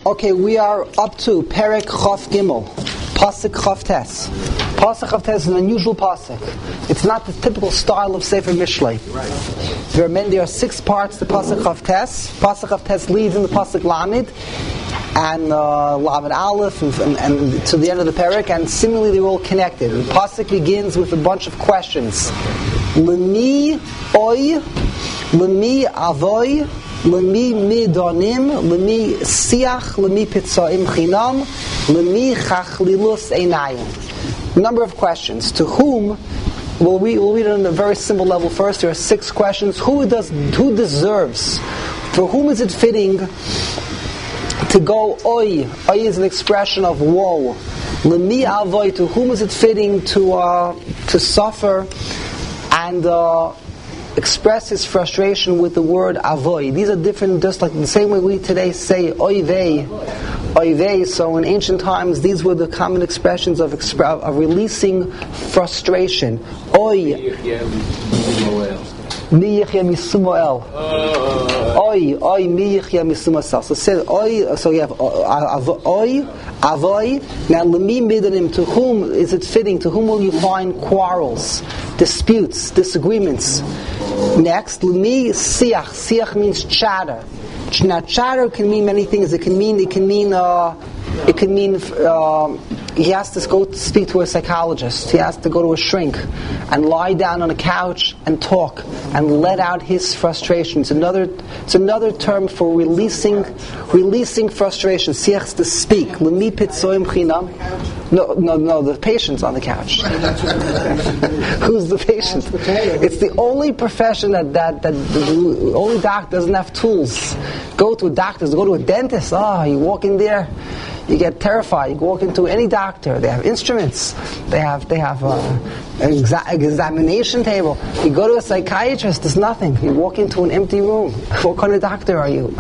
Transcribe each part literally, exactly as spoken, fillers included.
Okay, we are up to Perek Chof Gimel, Pasuk Chof Tes. Pasuk Chof Tes is an unusual pasuk. It's not the typical style of Sefer Mishlei. There are many. There are six parts to Pasuk Chof Tes. Pasuk Chof Tes leads in the Pasuk Lamed and uh, Lamed Aleph and, and, and to the end of the Perek, and similarly they're all connected. The pasuk begins with a bunch of questions. Lemi oy, lemi avoy. Lemi midonim, lemi siach, lemi pitzaim chinam, lemi chachlilus einayim. Number of questions. To whom? We'll read, we'll read it on a very simple level first. There are six questions. Who does? Who deserves? For whom is it fitting to go oy? Oy is an expression of woe. Lemi avoy. To whom is it fitting to uh, to suffer and Uh, express his frustration with the word avoy? These are different, just like the same way we today say oy vey, oy vey. So in ancient times, these were the common expressions of, expre- of releasing frustration. Oy, mi yichya misumoel. Oy, oy, mi yichya misumoel. So say oy. So you have oy, avoy. Now lemi midanim. To whom is it fitting? To whom will you find quarrels, disputes, disagreements? Next, lemi siach. Siach means chatter. Now, chatter can mean many things. It can mean it can mean uh, it can mean uh, he has to go to speak to a psychologist. He has to go to a shrink and lie down on a couch and talk and let out his frustration. It's another it's another term for releasing releasing frustration. Siach is to speak. Lemi pitzoim chinam. No, no, no. The patient's on the couch. Who's the patient? It's the only profession that that, that the only doctor doesn't have tools. Go to a doctor. Go to a dentist. Ah, oh, you walk in there, you get terrified. You walk into any doctor. They have instruments. They have they have uh, an exa- examination table. You go to a psychiatrist. There's nothing. You walk into an empty room. What kind of doctor are you?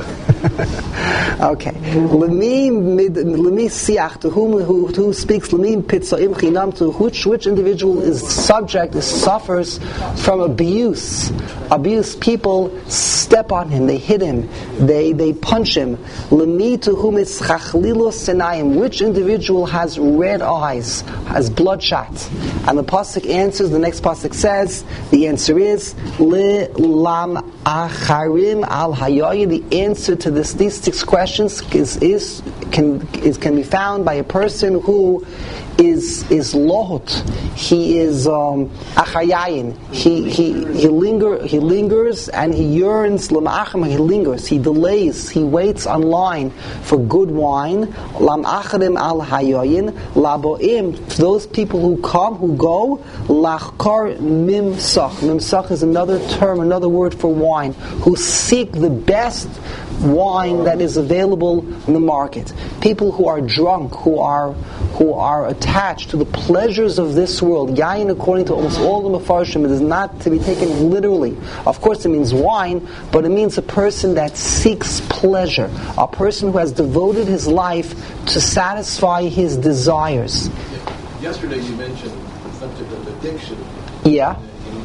Okay. Lemi lemi siach. To whom who, who speaks lemi pitzaim chinam. To which which individual is subject, is suffers from abuse. Abuse. People step on him. They hit him. They they punch him. Lemi, to whom is chachlilus einayim. Which individual has red eyes, has bloodshot? And the pasuk answers. The next pasuk says the answer is le lam acharim al hayoyin. The answer to this these six questions is is can is can be found by a person who is is lohot. He is um, achayayin. He he he linger he lingers and he yearns lamachim. He lingers. He delays. He waits online for good wine. Lam acharim al hayoyin laboim. Those people who come, who go, lachkar mimsach. Mimsach is another term, another word for wine. Who seek the best wine that is available in the market. People who are drunk, who are who are attached to the pleasures of this world. Yayin, according to almost all the Mefarshim, it is not to be taken literally. Of course it means wine, but it means a person that seeks pleasure. A person who has devoted his life to satisfy his desires. Yesterday you mentioned the subject of addiction. Yeah.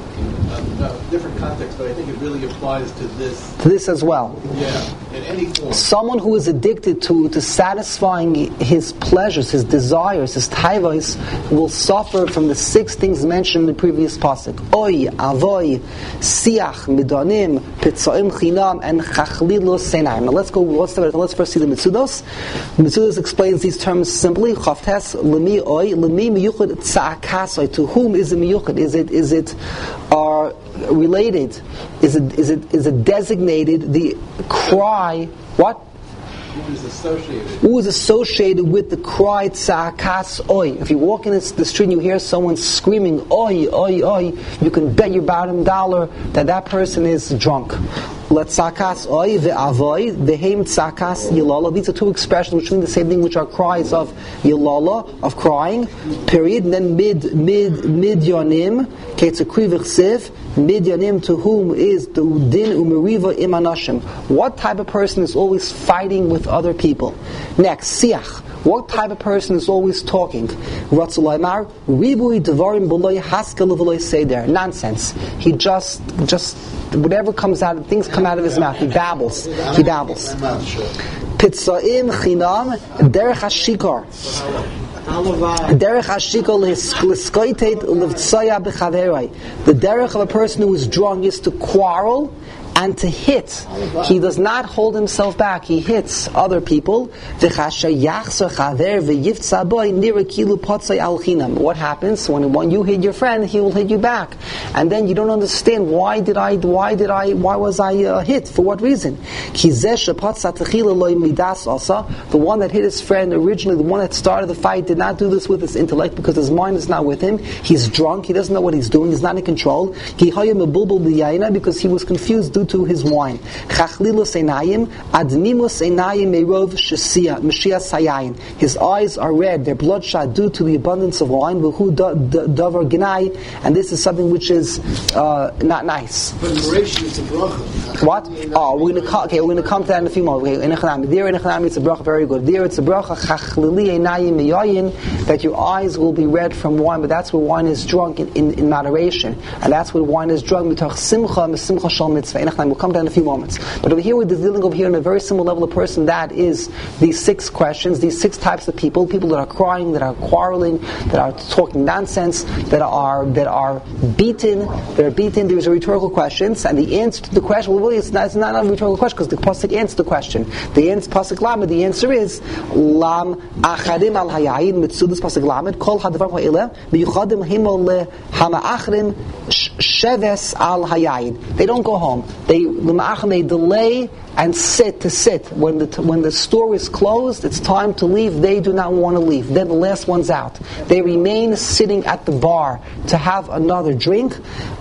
In a different context, but I think it really applies to this. To this as well. Yeah, in any form. Someone who is addicted to, to satisfying his pleasures, his desires, his taivos, will suffer from the six things mentioned in the previous pasuk. Oy, avoy, siach, midonim, pitzaim chinam, and chachlilus einayim. Now let's go, let's, let's first see the Mitzudos. The Mitzudos explains these terms simply. Chavtes, lemi oy, lemi miyuchad tza'akasoy. To whom is it miyuchad? Is it, is it, are related, is it is it is it designated the cry? What? Who is associated? Who is associated with the cry tza'akas oy? If you walk in the street and you hear someone screaming oy oy oy, you can bet your bottom dollar that that person is drunk. Let tzakas oy ve'avoy ve'hem tzakas yilala. These are two expressions which mean the same thing, which are cries of yilala, of crying. Period. And then mid mid midyanim ketzakri v'chsev. Midyanim, to whom is the din umeriva imanashim. What type of person is always fighting with other people? Next, siach. What type of person is always talking? Ratzulaymar ribui devarim b'loy haskell v'loy seder. Nonsense. He just just whatever comes out, things come out of his mouth. He babbles. He babbles. Pitzaim chinam derech hashikar. Derech hashikar l'skoitet l'vtsaya b'chaverei. The derech of a person who is drunk is to quarrel and to hit. He does not hold himself back. He hits other people. What happens when, when you hit your friend, he will hit you back, and then you don't understand why did I, why did I, why was I uh, hit? For what reason? The one that hit his friend originally, the one that started the fight, did not do this with his intellect because his mind is not with him. He's drunk. He doesn't know what he's doing. He's not in control. Because he was confused due to his wine. His eyes are red, they're bloodshot due to the abundance of wine, and this is something which is uh, not nice. What? Oh, we're going to come, okay, we're going to come to that in a few moments. Okay, there in Echanami it's a bracha, very good. There it's a bracha that your eyes will be red from wine, but that's where wine is drunk in, in, in moderation, and that's where wine is drunk. We'll come down in a few moments. But over here we're dealing over here on a very similar level of person. That is these six questions, these six types of people, people that are crying, that are quarreling, that are talking nonsense, that are that are beaten, that are beaten. There's a rhetorical questions, and the answer to the question, well, really it's not, it's not a rhetorical question because the pasuk answers the question. The answer, pasuk lamed, the answer is lam acharim al hayayin mitzudus pasuk lamed kol hadavar ha'ileh biyuchadim himol hama'achrim sheves al hayayin. They don't go home. They they delay and sit to sit. When the when the store is closed, it's time to leave. They do not want to leave. Then the last one's out. They remain sitting at the bar to have another drink.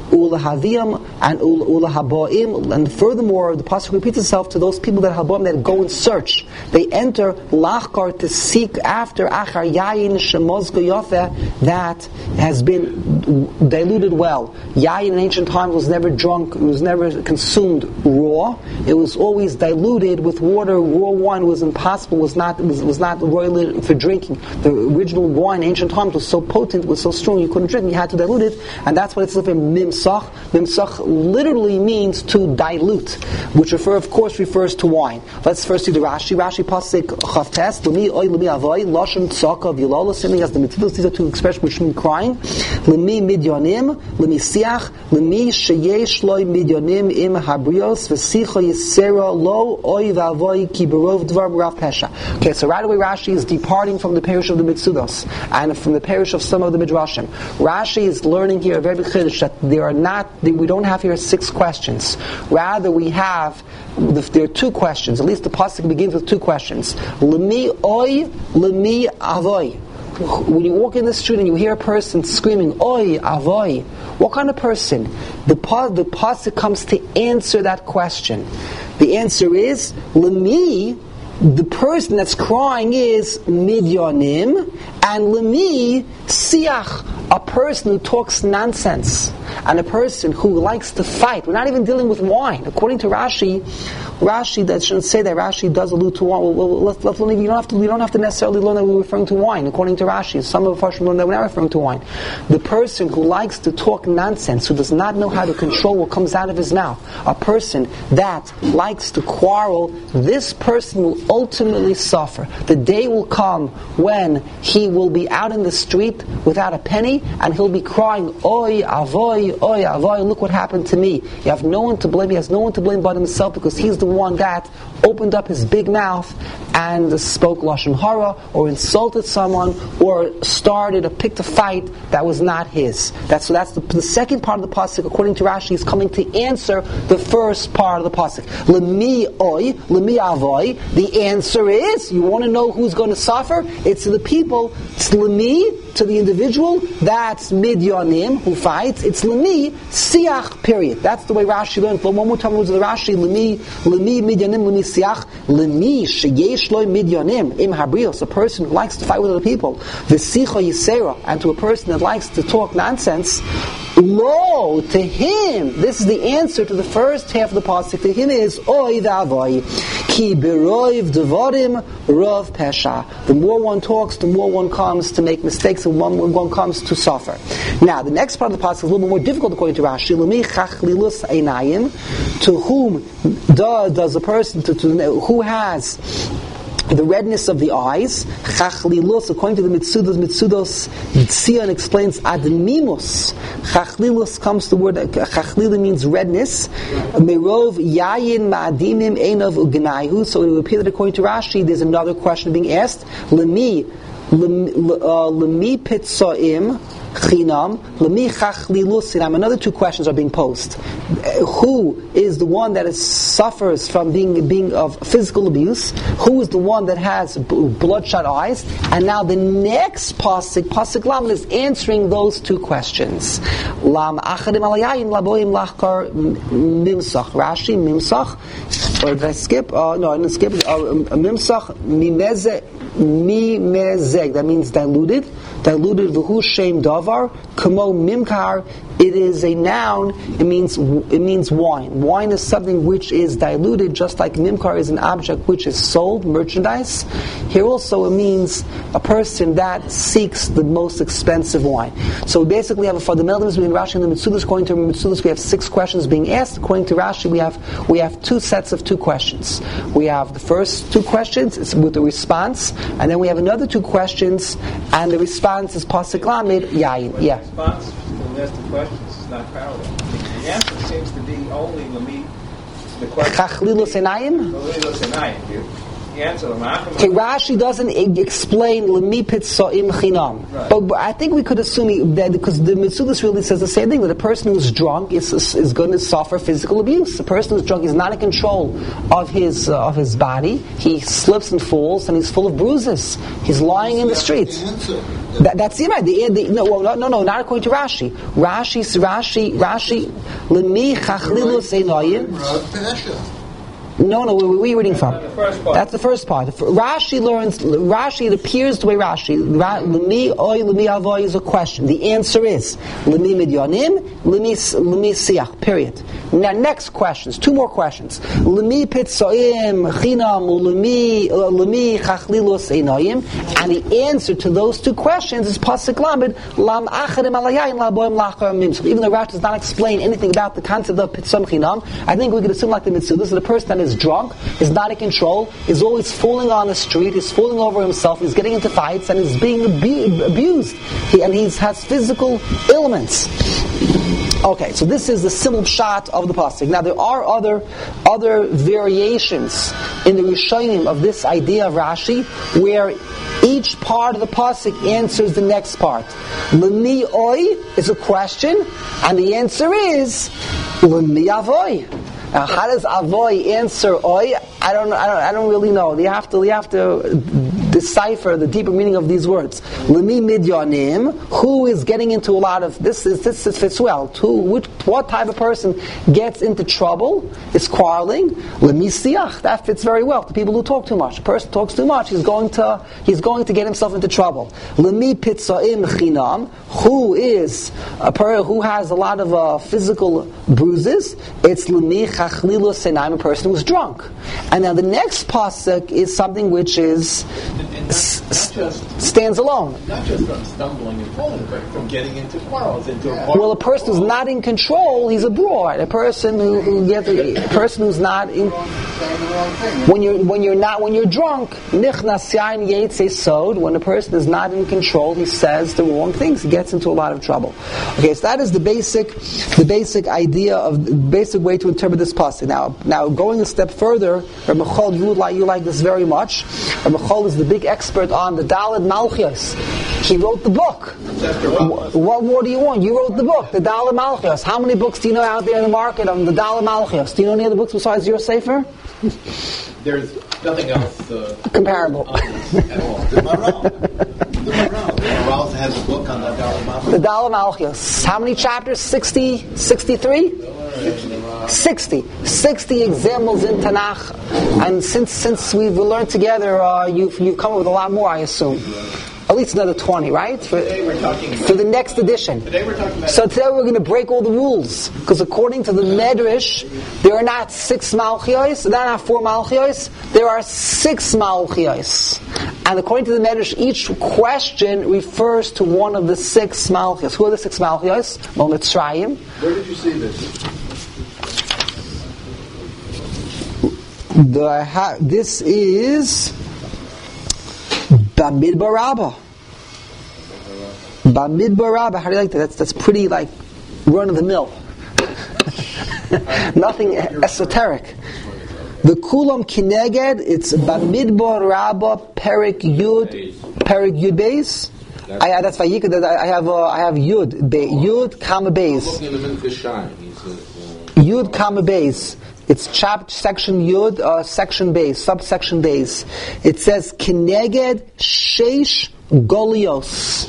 Ulahavim and ulahaboim, and furthermore, the pasuk repeats itself to those people that haboim that go and search. They enter lachkar to seek after achar yayin shemozgo yofeh that has been diluted well. Yayin in ancient times was never drunk; it was never consumed raw. It was always diluted with water. Raw wine was impossible; was not was, was not royal for drinking. The original wine in ancient times was so potent, was so strong, you couldn't drink. You had to dilute it, and that's what it's like in mims. Mimsach literally means to dilute, which refer, of course, refers to wine. Let's first see the Rashi. Rashi pasuk chavtes lemi oy lemi avoy lashon tzaka v'yolala. Similarly as the mitzvahs, these are two expressions which mean crying. Lemi midyanim, lemi siach, lemi sheyesh loy midyanim im habrios v'sicha yisera lo oy v'avoy ki berov dvar b'rav pesha. Okay, so right away Rashi is departing from the parish of the mitzvahs and from the parish of some of the midrashim. Rashi is learning here a very big chiddush that there are not, we don't have here six questions. Rather, we have, there are two questions. At least the pasuk begins with two questions. Lemi oy, lemi avoy. When you walk in the street and you hear a person screaming, oy, avoy, what kind of person? The, the pasuk comes to answer that question. The answer is, lemi, the person that's crying is midyanim, and lemi, siach, a person who talks nonsense, and a person who likes to fight. We're not even dealing with wine. According to Rashi, Rashi, that shouldn't say that Rashi does allude to wine. Well, well, let's, let's, you, don't have to, you don't have to necessarily learn that we're referring to wine. According to Rashi, some of the Farshim learn that we're not referring to wine. The person who likes to talk nonsense, who does not know how to control what comes out of his mouth, a person that likes to quarrel, this person will ultimately suffer. The day will come when he will be out in the street without a penny, and he'll be crying, oy, avoy, oy, avoy, look what happened to me. You have no one to blame. He has no one to blame but himself, because he's the one that opened up his big mouth and spoke lashon hara, or insulted someone, or started or picked a fight that was not his. That's so. That's the, the second part of the pasuk, according to Rashi, is coming to answer the first part of the pasuk. Lemi oy, lemi avoy. The answer is, you want to know who's going to suffer? It's to the people. It's lemi, to the individual. That's midyanim, who fights. It's lemi siach. Period. That's the way Rashi learned. One more time, the Rashi lemi lemi midyanim lemi siach lemi sheyesh loy midyanim im habrios. A person who likes to fight with other people. V'sicha yisera, and to a person that likes to talk nonsense. Lo, to him, this is the answer to the first half of the pasuk. To him is oy v'avoy ki beroiv devarim rov pesha. The more one talks, the more one comes to make mistakes, and one, one comes to suffer. Now, the next part of the pasuk is a little bit more difficult according to Rashi. Lemi chachlilus einayim. To whom does, does a person to, to who has the redness of the eyes. Chachlilus, according to the Mitzudos, Mitzudos Tzion explains admimus. Chachlilus comes to the word, chachlila means redness. Merov yayin ma'adimim einov ugnaihu. So it would appear that according to Rashi, there's another question being asked. Lemi, lemi pitzoim. Chinam, lemi chachlilusinam. Another two questions are being posed. Who is the one that is, suffers from being being of physical abuse? Who is the one that has b- bloodshot eyes? And now the next pasuk, pasuk lam, is answering those two questions. Lam achadim alayayin laboim lachkar mimsach. Rashi mimsach. Or did I skip? Uh, no, I didn't skip. Uh, mimsach mimeze mimezeg. That means diluted. Diluted v'hu shem davar kamo mimkar. It is a noun. It means it means wine. Wine is something which is diluted, just like mimkar is an object which is sold, merchandise. Here also it means a person that seeks the most expensive wine. So we basically have a fundamental difference between Rashi and the Mitzudos. According to Mitzudos, we have six questions being asked. According to Rashi, we have we have two sets of two questions. We have the first two questions it's with the response, and then we have another two questions, and the response is pasuk lamed yayin. Yeah. Response to the list of questions is not parallel. The answer seems to be only lemi. The question. Chachlilus enayim. Chachlilus enayim. The answer. Okay, Rashi doesn't explain lemi pitzoim chinam, but, but I think we could assume that because the Mitzudos really says the same thing, that a person who's drunk is is, is going to suffer physical abuse. A person who's drunk is not in control of his uh, of his body. He slips and falls, and he's full of bruises. He's lying in the street. That, that's the right. The, the, no, well, no, no, not according to Rashi. Rashi, Rashi, Rashi, lemi chachlilus enayim. No, no, where are we reading from? The first part. That's the first part. Rashi learns, Rashi, it appears the way Rashi, Lemi oy, lemi avoy is a question. The answer is, Lemi midyanim, Lemi siach, period. Now, next questions, two more questions. Lemi pitzoim, chinam, lemi chachlilus einayim. And the answer to those two questions is pasuk lamed, lam achadim alayayin laboim lachar mimsach. Even though Rashi does not explain anything about the concept of pitzoim chinam, I think we could assume like the Mitzudos, this is the person that is drunk, is not in control, is always falling on the street, is falling over himself, he's getting into fights, and is being abu- abused. He, and he has physical ailments. Okay, so this is the simple shot of the pasuk. Now there are other other variations in the Rishonim of this idea of Rashi, where each part of the pasuk answers the next part. Lemi oy is a question, and the answer is lemi avoy. Now, how does avoy answer oy? I don't, I don't, I don't really know. You have to, you have to decipher the deeper meaning of these words. Lemi midyanim, who is getting into a lot of this? Is this, this fits well? Who, which, what type of person gets into trouble? Is quarreling. Lemi siach, that fits very well to people who talk too much. A person talks too much, he's going to, he's going to get himself into trouble. Lemi pitzaim chinam, who is a person who has a lot of uh, physical bruises? It's lemi chachlilus enayim, a person who's drunk. And now the next pasuk is something which is And, and not, s- not just, stands alone. not just from stumbling and falling, but from getting into quarrels, into a Well, a person who's not in control, he's a broad. A person who, who gets, a person who's not in. When you're when you're not when you're drunk, nichnas yain yetze sod. When a person is not in control, he says the wrong things. He gets into a lot of trouble. Okay, so that is the basic the basic idea of the basic way to interpret this passage. Now, now going a step further, Rabbi Chol, you like you like this very much. Rabbi Chol is the big expert on the Daled Malchios. He wrote the book. What more do you want? You wrote the book, the Daled Malchios. How many books do you know out there in the market on the Daled Malchios? Do you know any other books besides your Sefer? There's nothing else uh, Comparable. on this at all. The Maral. The Maral. The Maral has a book on the Daled Malchios. The Daled Malchios. How many chapters? sixty, sixty-three? sixty. sixty examples in Tanakh. And since since we've learned together, uh, you've, you've come up with a lot more, I assume. At least another twenty, right? For, Today we're talking for the next edition. Today we're talking about So today we're going to break all the rules. Because according to the Medrash, there are not six Malchios, there are not four Malchios, there are six Malchios. And according to the Medrash, each question refers to one of the six Malchios. Who are the six Malchios? Well, Mitzrayim. Where did you see this? The, ha, this is Bamidbar Rabbah. Bamidbar Rabbah. How do you like that? That's that's pretty like run of the mill. Nothing esoteric. The Kulam Kineged, it's Bamidbar Rabbah Perik Yud Perik Yud Beis. I that's Vayikra. I have uh, I have Yud Be, Yud Kama Beis. Yud Kama Beis. It's chapter section Yud uh, section Beis subsection Beis. It says Kineged Sheish Golios.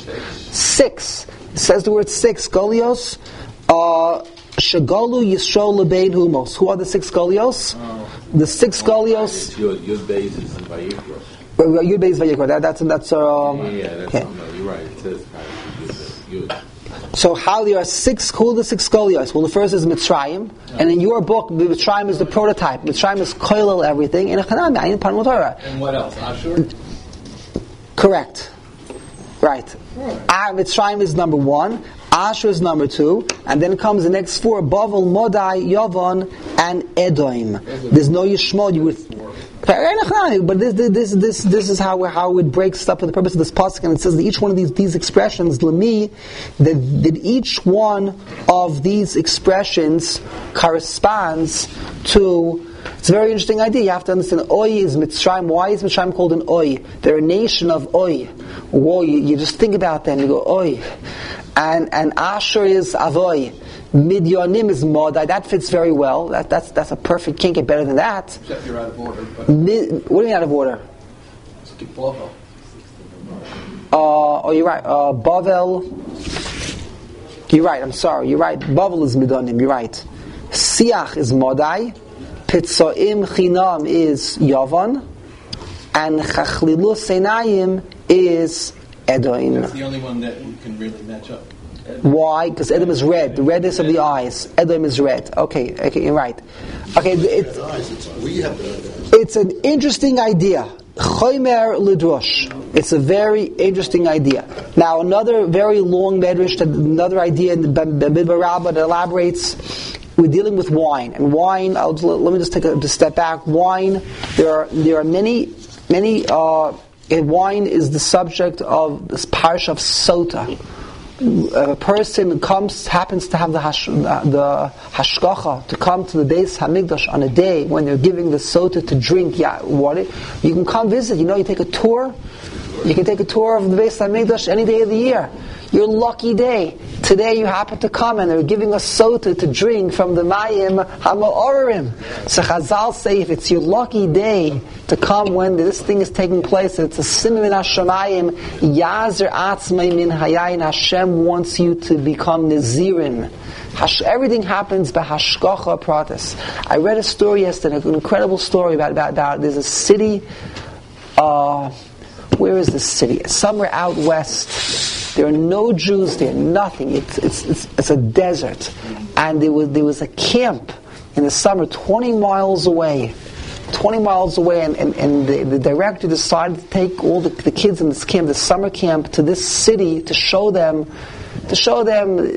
Six. It says the word six Golios. Uh, Shagalu Yisrael Lebein Humos. Who are the six Golios? Oh. The six Golios. Yud Yud Beis is in Vayikra. Yud Beis Vayikra. That, that's that's um. Yeah, yeah, that's okay. No, you're right. It says Yud. So how there are six? Who are the six Golios? Well, the first is Mitzrayim, yeah. And in your book, Mitzrayim is the prototype. Mitzrayim is koilel everything. And And what else? Ashur. Correct. Right. Ah, Mitzrayim is number one. Ashur is number two, and then comes the next four: Bavel, Modai, Yavon, and Edom. There's no Yishmod. You would, but this, this, this, this is how how it breaks up for the purpose of this pasuk, and it says that each one of these these expressions, lemi, that, that each one of these expressions corresponds to. It's a very interesting idea. You have to understand. Oy is Mitzrayim. Why is Mitzrayim called an Oy? They're a nation of Oy. Whoa! You, you just think about them. You go Oy. And and Asher is Avoy. Midyanim is Modai. That fits very well. That that's that's a perfect. Can't get better than that. Except you're out of order. Mid, what do you mean out of order? Bavel. Uh, oh, you're right. Uh, Bavel. You're right. I'm sorry. You're right. Bavel is Midanim. You're right. Siach is Modai. Pitzoim Chinam is Yavan. And Chachlilus Seinayim is Edom. That's the only one that we can really match up. Why? Because Edom is red. The redness of the eyes. Edom is red. Okay, okay, you're right. Okay, it, it's an interesting idea. Chomer Lidrosh. It's a very interesting idea. Now, another very long medrash, another idea in Bamidbar Rabbah that elaborates. We're dealing with wine, and wine. I'll, let me just take a, a step back. Wine. There are there are many many. Uh, wine is the subject of this parsha of Sota. A person comes, happens to have the hash, the hashgacha to come to the Beis Hamikdash on a day when they're giving the Sota to drink yeah, water. You can come visit. You know, you take a tour. You can take a tour of the Beis Hamikdash any day of the year. Your lucky day. Today you happen to come and they're giving us sota to drink from the Mayim HaMa'orim. So Chazal say if it's your lucky day to come when this thing is taking place, it's a simon min hashamayim, yazer atzmai min hayayin, Hashem wants you to become Nazirin. Hash, everything happens by hashgacha pratis. I read a story yesterday, an incredible story about, about, about there's a city, uh, where is this city? Somewhere out west. There are no Jews there, nothing. It's it's it's, it's a desert, and there was there was a camp in the summer, twenty miles away, twenty miles away, and, and, and the, the director decided to take all the, the kids in this camp, the summer camp, to this city to show them, to show them.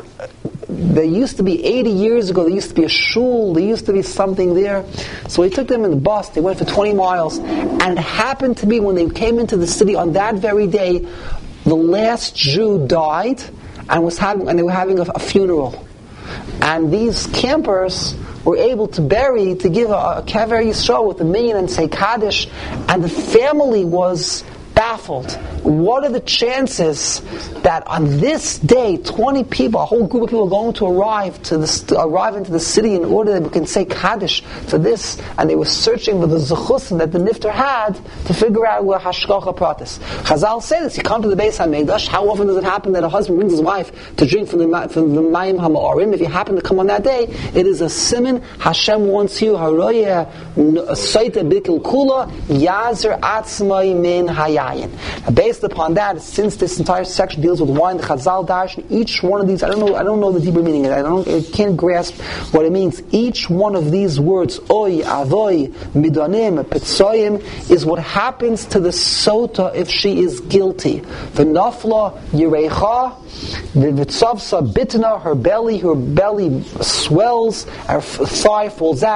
There used to be eighty years ago. There used to be a shul. There used to be something there. So he took them in the bus. They went for twenty miles, and it happened to be when they came into the city on that very day. The last Jew died, and was having, and they were having a, a funeral. And these campers were able to bury, to give a, a Kever Yisrael with a minyan and say Kaddish, and the family was baffled. What are the chances that on this day, twenty people, a whole group of people, are going to arrive to this, to arrive into the city in order that we can say Kaddish for this? And they were searching for the zechusim that the nifter had to figure out where hashgacha pratis. Chazal say this: you come to the Beis Hamikdash. How often does it happen that a husband brings his wife to drink from the from the Mayim HaMa'orim? If you happen to come on that day, it is a siman. Hashem wants you. Haroyeh soite bikul kula yazer atzmai min hayayin. Based upon that, since this entire section deals with wine, the Chazal Darshan, each one of these, I don't know, I don't know the deeper meaning. I don't, I can't grasp what it means. Each one of these words, oy, avoy, midonim, petzoyim, is what happens to the sota if she is guilty. The nafla yirecha, the vitzavsa bitna, her belly, her belly swells, her thigh falls out,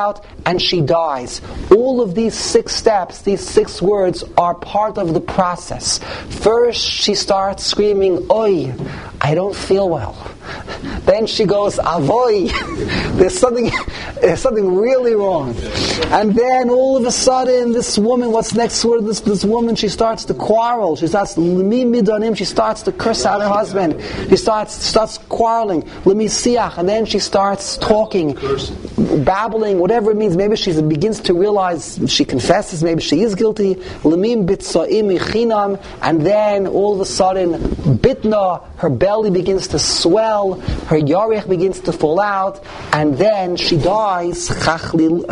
and she dies. All of these six steps, these six words, are part of the process. First, she starts screaming, "Oi, I don't feel well." Then she goes, "Avoy, there's something, there's something really wrong." And then all of a sudden, this woman, what's next to her? This this woman, she starts to quarrel. She starts limi midanim. She starts to curse out her husband. She starts starts quarreling. Limi siach, and then she starts talking, babbling, whatever it means. Maybe she begins to realize, she confesses, maybe she is guilty. Limim bitzaim ichinam, and then all of a sudden, bitna, her belly begins to swell, her yarech begins to fall out, and then she dies. Chachlilus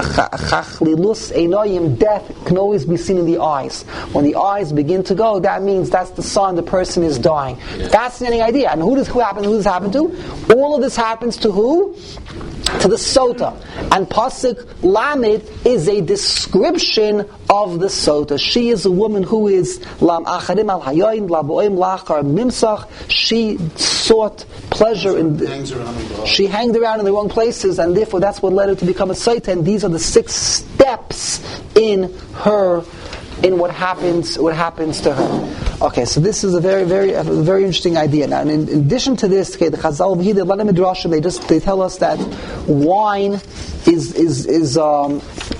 einoyim, death can always be seen in the eyes. When the eyes begin to go, that means that's the sign the person is dying. Fascinating idea. And who does who happen? Who does this happen to? All of this happens to who? To the sota. And Pasuk Lamed is a description of the sota. She is a woman who is lam acharim al hayoin laboim lachar mimsach. She sought pleasure in the, she hanged around in the wrong places, and therefore that's what led her to become a sota. And these are the six steps in her, in what happens, what happens to her. Okay, so this is a very, very, a very interesting idea. Now, in, in addition to this, okay, the Chazal over here, the Lana Midrashim, they just they tell us that wine is is is um,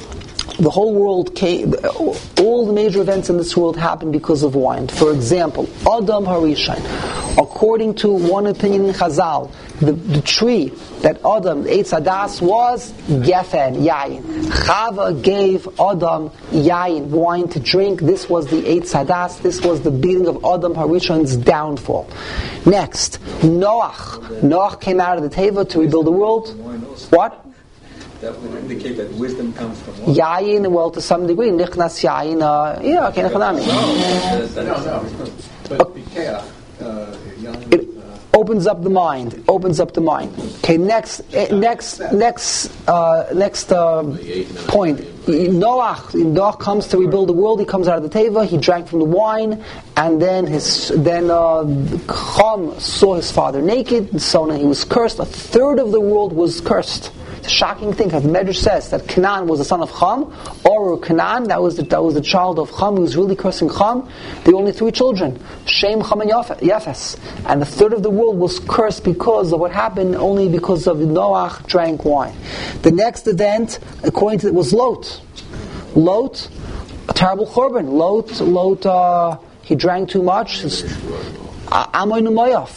the whole world came. All the major events in this world happen because of wine. For example, Adam Harishon. According to one opinion in Chazal, the, the tree that Adam, Eitz Hadas, was Gefen, Yayin. Chava gave Adam Yayin, wine to drink. This was the Eitz Hadas. This was the beginning of Adam Harishon's downfall. Next, Noach. Noach came out of the Teva to rebuild the world. What? That would indicate that wisdom comes from what? Yayin, well, to some degree, Nichnas Yayin, uh, yeah, okay, Nechanami. No, no. But Pikeach, uh, it opens up the mind. Opens up the mind. Okay, next, uh, next, next, uh, next uh, point. Noach, Noach comes to rebuild the world. He comes out of the teva. He drank from the wine, and then his then uh, Cham saw his father naked, and so on. He was cursed. A third of the world was cursed. It's a shocking thing, because the Medrash says that Canaan was the son of Cham, or Canaan, that was the, that was the child of Cham, who was really cursing Cham. There were only three children, Shem, Cham, and Yafes. And a third of the world was cursed because of what happened, only because of Noach drank wine. The next event, according to it, was Lot. Lot, a terrible korban. Lot, Lot, uh, he drank too much. Amoy Numayaf.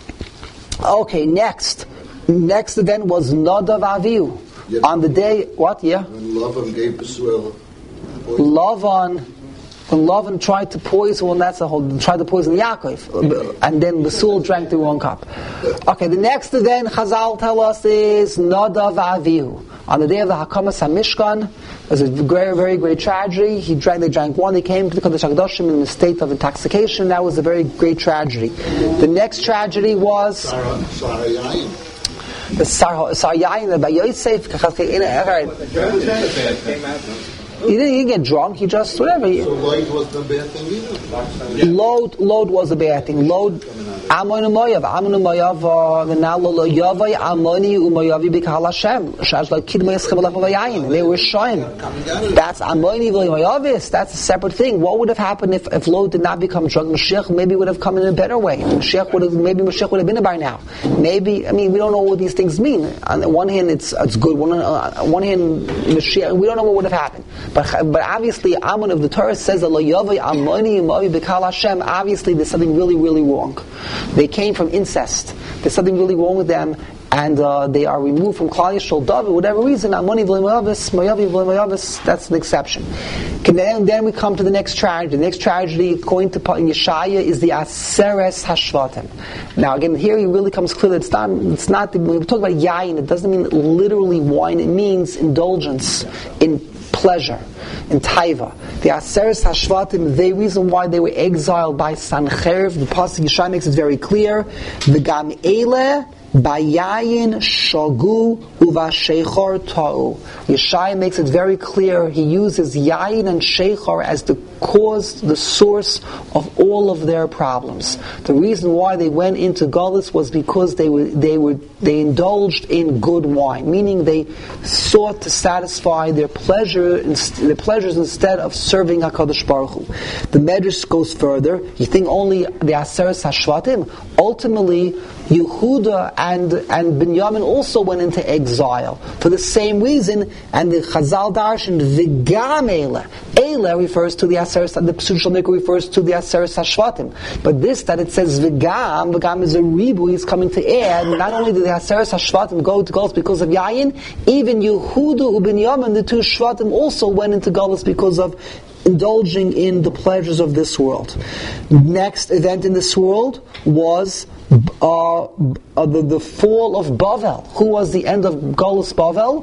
Okay, next. Next event was Nadav Avihu. Yeah. On the day, what? Yeah? When Lavan gave Besuel Lavan, when Lavan tried to poison, well, that's a whole, tried to poison Yaakov, and then Besuel drank the wrong cup. Okay, the next event, Chazal tell us, is Nadav Avihu. On the day of the Hakamas HaMishkan, it was a very, very great tragedy. He drank, they drank wine, they came to the Kodesh HaKadoshim in a state of intoxication. That was a very great tragedy. The next tragedy was Sarah, Sarah Yain. the Sar Sar Yain by Yosef. He didn't, he didn't get drunk. He just whatever. So Lloyd was the bad thing either. Load, load was a bad thing. Load, Amon u'Moyav, Amon u'Moyav, the now lo Yavai Amoni u'Moyavi b'Kahal Hashem. Shash like Kid Moyaschem Lachav. They were showing. That's Amoni v'Moyavis. That's a separate thing. What would have happened if, if Load did not become drunk? Mashiach maybe would have come in a better way. Mashiach would have maybe Mashiach would have been there by now. Maybe I mean we don't know what these things mean. On the one hand, it's it's good. One uh, on one hand, Mashiach, we don't know what would have happened. But but obviously, Ammon of the Torah says that Lo Yavai Amoni U'Moyavi b'Kahal Hashem. Obviously, there's something really really wrong. They came from incest. There's something really wrong with them, and uh, they are removed from Klal Yisrael. David, whatever reason, Amoni v'Moyavis, Moyavi v'Moyavis. That's an exception. Okay, then, then we come to the next tragedy. The next tragedy, according to Yeshaya, is the Aseres Hashvatim. Now, again, here it really comes clear that it's not. It's not. When we talk about yayin, it doesn't mean literally wine. It means indulgence in pleasure, in taiva. The Aseres Hashvatim, the reason why they were exiled by Sancherv, the Pasuk Yeshaya makes it very clear. The Gam Eile Bayayin shagu uva sheichor ta'u. Yeshaya makes it very clear. He uses yayin and sheichor as the cause, the source of all of their problems. The reason why they went into Galus was because they were they were they indulged in good wine, meaning they sought to satisfy their pleasure, their pleasures instead of serving HaKadosh Baruch Hu. The Medrash goes further. You think only the Aseres HaShvatim? Ultimately, Yehuda and and Binyamin also went into exile for the same reason. And the Chazal Darshan V'gam Eila. Eila refers to the Aseres. The Psut Shel Mikra refers to the Aseres HaShvatim. But this that it says V'gam, V'gam is a ribu. He's coming to add. Not only did the Aseres HaShvatim go to Galus because of Yayin, even Yehuda and Binyamin, the two Shvatim, also went into Galus because of indulging in the pleasures of this world. Next event in this world was uh, uh, the, the fall of Bavel. Who was the end of Galus Bavel?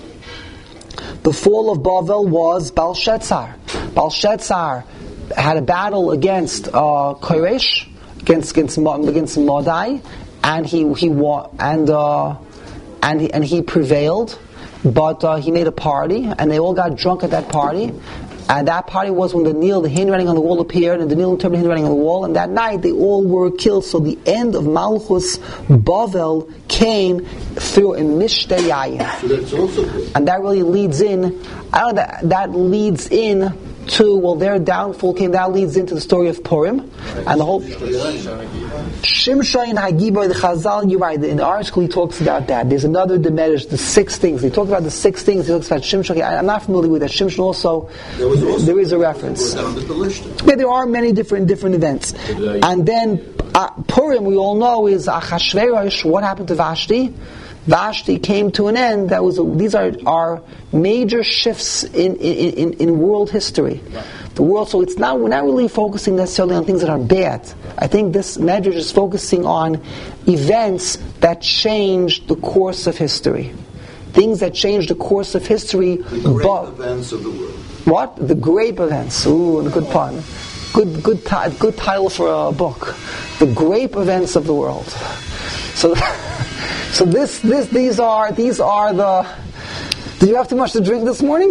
The fall of Bavel was Belshazzar. Belshazzar had a battle against uh, Koresh, against against against Modai, and he he won, and uh, and he, and he prevailed. But uh, he made a party, and they all got drunk at that party. And that party was when the Nil, the handwriting on the wall appeared, and the Nil interpreted the handwriting on the wall, and that night they all were killed. So the end of Malchus Bavel came through a Mishteh Yayin. And that really leads in, I don't know, that, that leads in to, well, their downfall came, that leads into the story of Purim, and the whole Shimshai and Hagibah, the Chazal, you're right, in the article he talks about that. There's another Demetrish, the six things. He talks about the six things, he talks about Shimshai. I'm not familiar with that. Shimshai also, there, also, there is a reference. Yeah, there are many different different events. And then uh, Purim, we all know, is Achashverosh. What happened to Vashti? Vashti came to an end. That was a, these are, are major shifts in, in, in, in world history. The world, so it's not, we're not really focusing necessarily on things that are bad. I think this medrash is focusing on events that changed the course of history. Things that changed the course of history. The great but, events of the world. What? The great events. Ooh, a good pun. Good, good, t- good title for a book. The great events of the world. So, so this, this, these are, these are the. Did you have too much to drink this morning?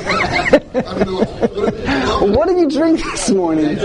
What did you drink this morning?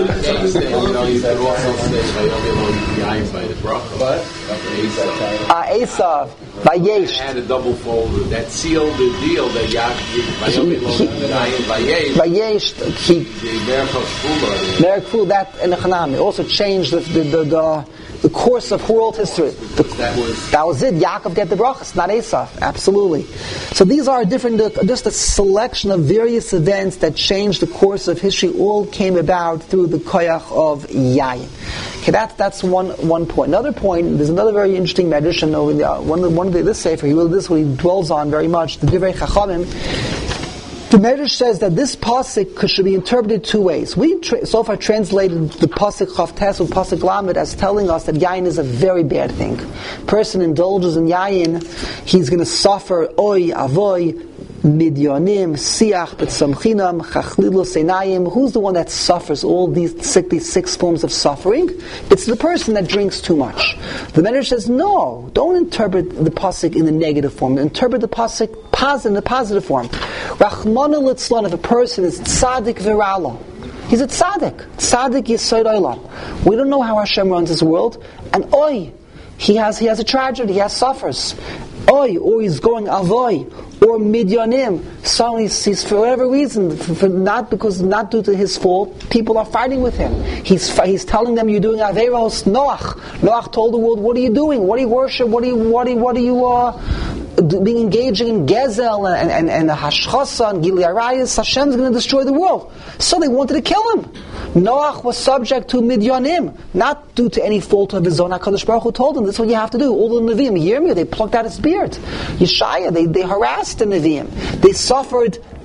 Ah, Esav, Vayesh. Had a double fold that sealed the deal that Yaakov Vayesh. He Merek Ful that in the Chanam. It also changed the the the. the The course of world history. The, that, was, that was it. Yaakov get the brachas, not Esav. Absolutely. So these are different, just a selection of various events that changed the course of history. All came about through the koyach of Yayin. Okay, that's that's one one point. Another point. There's another very interesting medrash. And uh, one of the, one of the, this sefer, he will this is what he dwells on very much. The Divrei Chachamim. The Medrash says that this pasuk should be interpreted two ways. We tra- so far translated the pasuk Chavtes with pasuk Lamed as telling us that yayin is a very bad thing. Person indulges in yayin, he's going to suffer oy avoy midyonim siach betzamchinam chachlilo seinayim. Who's the one that suffers all these six, these six forms of suffering? It's the person that drinks too much. The Medrash says no. Don't interpret the pasuk in the negative form. Interpret the pasuk in the positive form. Rachmana litzlan, if a person is tzaddik viralo, he's a tzaddik. Tzaddik yesod olam. We don't know how Hashem runs this world, and oi, he has he has a tragedy, he has suffers. Oi, or he's going avoy, or midyanim. So he's, he's for whatever reason, for, for not because not due to his fault, people are fighting with him. He's he's telling them you're doing averos. Noach, Noach told the world, what are you doing? What do you worship? What do you what do you, what do you uh, being engaging in Gezel and and, and Hashchasa and Gili Arayas? Hashem's going to destroy the world. So they wanted to kill him. Noach was subject to midyanim, not due to any fault of his own. HaKadosh Baruch Hu told him, this is what you have to do. All the Nevi'im, Yirmiyah, they plucked out his beard. Yeshaya, they, they harassed the Nevi'im. They suffered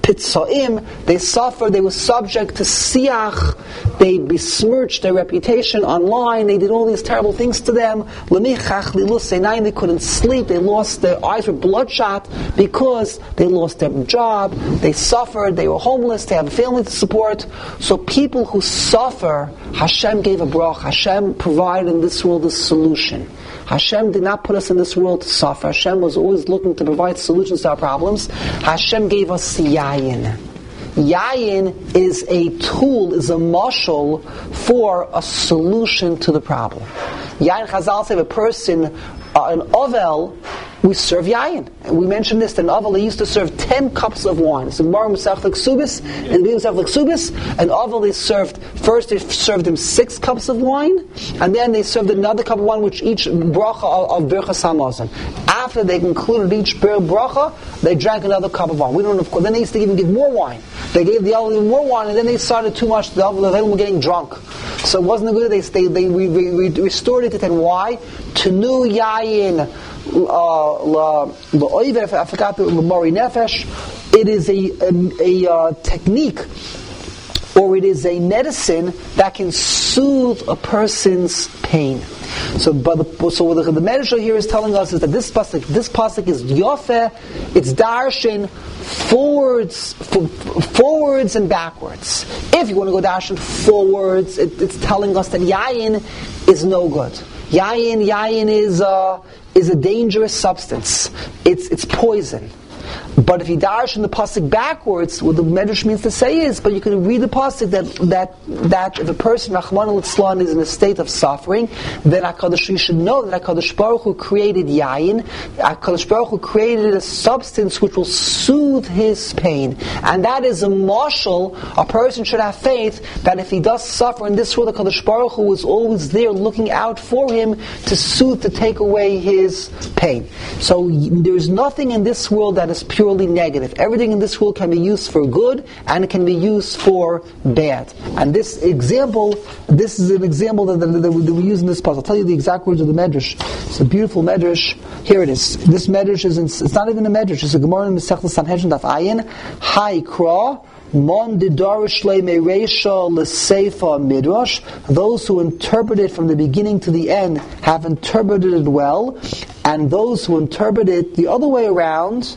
Pitzoim, they suffered, they were subject to siach, they besmirched their reputation online, they did all these terrible things to them. They couldn't sleep, they lost, their eyes were bloodshot because they lost their job, they suffered, they were homeless, they have a family to support. So people who suffer, Hashem gave a brach, Hashem provided in this world a solution. Hashem did not put us in this world to suffer. Hashem was always looking to provide solutions to our problems. Hashem gave us yayin. Yayin is a tool, is a mashal for a solution to the problem. Yayin, Chazal say, if a person, uh, an ovel, we serve yayin. And we mentioned this, that an ovel, they used to serve ten cups of wine. So Gemara Masech Ksubis, and the beginning of Ksubis, an ovel they served, first they served him six cups of wine, and then they served another cup of wine, which each bracha of Birchas Hamazon. After they concluded each bracha, they drank another cup of wine. We don't know, of course, then they used to even give more wine. They gave the ovel even more wine, and then they started too much, the ovel, they were getting drunk. So it wasn't good, they, they, they we, we, we restored it to ten. Why? Tenu yayin, Uh, I forgot the Mori Nefesh. It is a, a, a uh, technique, or it is a medicine that can soothe a person's pain. So, but the, so what the, the Medrash here is telling us is that this pasuk, this pasuk is yofeh, it's darshan forwards, for, forwards and backwards. If you want to go darshan forwards, it, it's telling us that yayin is no good. Yayin, yayin is uh, is a dangerous substance. It's it's poison. But if you darshan the pasuk backwards, what the Medrash means to say is, but you can read the pasuk that that that if a person, Rahman al-Islam, is in a state of suffering, then HaKadosh, you should know that HaKadosh Baruch Hu created yayin. HaKadosh Baruch Hu created a substance which will soothe his pain, and that is a mashal. A person should have faith that if he does suffer in this world, HaKadosh Baruch Hu is always there, looking out for him to soothe, to take away his pain. So there is nothing in this world that is purely negative. Everything in this world can be used for good, and it can be used for bad. And this example, this is an example that, that, that we use in this passage. I'll tell you the exact words of the Medrash. It's a beautiful Medrash. Here it is. This Medrash is in, it's not even a Medrash. It's a Gemara in Masechta Sanhedrin Daf Ayin. Hai Kra. Mon didarish le meresha l'seifa midrash. Those who interpret it from the beginning to the end have interpreted it well, and those who interpret it the other way around,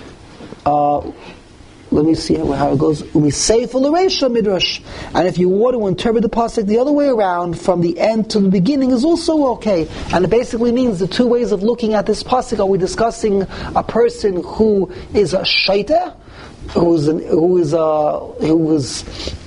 uh, let me see how, how it goes. L'seifa l'resha midrash. And if you want to interpret the pasuk the other way around, from the end to the beginning, is also okay. And it basically means the two ways of looking at this pasuk. Are we discussing a person who is a shaita, who is an, who is uh, who is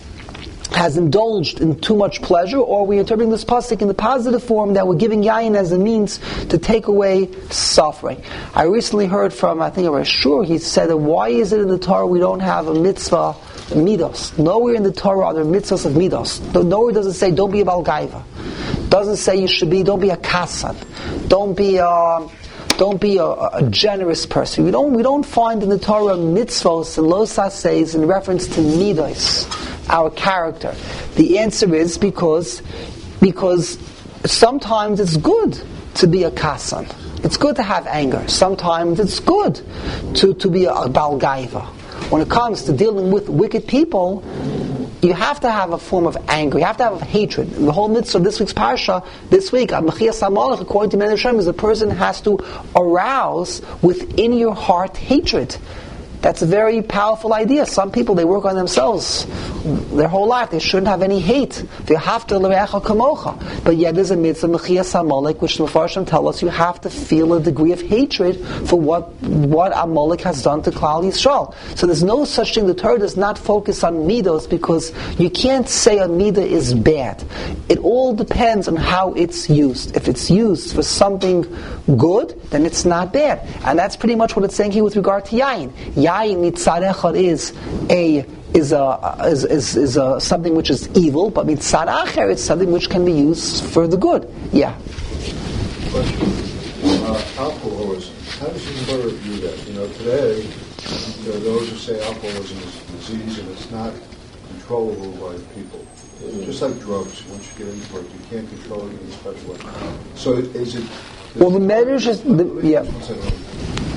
has indulged in too much pleasure, or are we interpreting this pasuk in the positive form that we're giving yayin as a means to take away suffering? I recently heard from, I think, Rav Shur, he said that why is it in the Torah we don't have a mitzvah midos? Nowhere in the Torah are there mitzvahs of midos. Nowhere does it say don't be a bal gaiva. Doesn't say you should be, don't be a kasan. Don't be a Don't be a, a generous person. We don't we don't find in the Torah mitzvos and losas says in reference to midos, our character. The answer is because because sometimes it's good to be a kasan. It's good to have anger. Sometimes it's good to, to be a, a bal gaiva. When it comes to dealing with wicked people, you have to have a form of anger. You have to have a hatred. The whole mitzvah of this week's parsha, this week, Mechias HaMalach, according to Medrash Hashem, is a person has to arouse within your heart hatred. That's a very powerful idea. Some people, they work on themselves their whole life. They shouldn't have any hate. They have to l'reacha kamocha. But yet there's a mitzvah, Mechias HaMalach, which the Mefarshim tell us you have to feel a degree of hatred for what what Amalek has done to Klal Yisrael. So there's no such thing. The Torah does not focus on midos, because you can't say a midah is bad. It all depends on how it's used. If it's used for something good, then it's not bad. And that's pretty much what it's saying here with regard to yayin. Yayin mitzad echad is a is a is is, is a, something which is evil, but mitzad acher it's something which can be used for the good. Yeah. Question: uh, alcoholism. How does the Torah view that? You know, today there are those who say alcoholism is a disease and it's not controllable by people. Mm-hmm. Just like drugs, once you get into it, you can't control it in a special way. So is it? Well, the Medrash is the, yeah.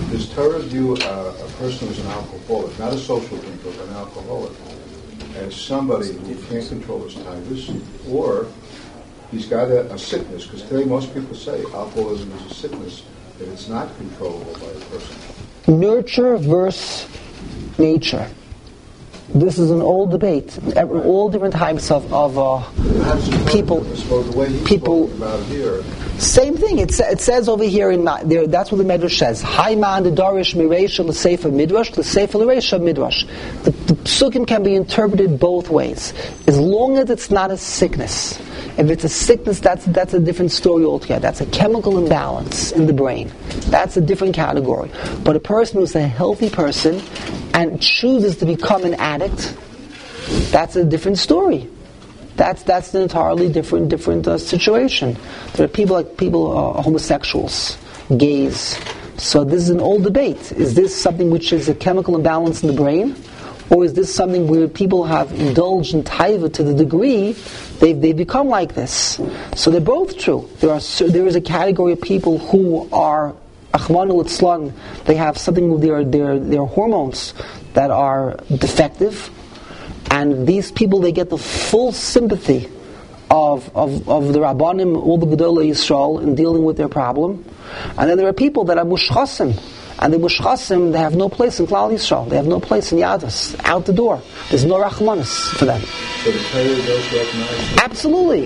does Torah view uh, a person who's an alcoholic, not a social drinker, but an alcoholic, as somebody who can't control his tigers, or he's got a, a sickness? Because today most people say alcoholism is a sickness, that it's not controllable by a person. Nurture versus nature. This is an old debate. All different types of, of uh, people. The way he's people. About here. Same thing. It, sa- it says over here in there. That's what the Midrash says. Haiman the Darish Miresha l'Sefer Midrash l'Sefer l'Reisha Midrash. The, the psukim can be interpreted both ways, as long as it's not a sickness. If it's a sickness, that's that's a different story altogether. That's a chemical imbalance in the brain. That's a different category. But a person who's a healthy person and chooses to become an addict, that's a different story. That's that's an entirely different different uh, situation. There are people like people uh, homosexuals, gays. So this is an old debate. Is this something which is a chemical imbalance in the brain, or is this something where people have indulged in taiva to the degree they've they become like this? So they're both true. There are there is a category of people who are achmanu litzlan. They have something with their their their hormones that are defective. And these people, they get the full sympathy of of, of the Rabbanim, all the Gedolei Yisrael, in dealing with their problem. And then there are people that are mushchasim. And the mushchasim, they have no place in Klal Yisrael. They have no place in Yadus. Out the door. There's no rachmanis for them. So the Torah does recognize Absolutely.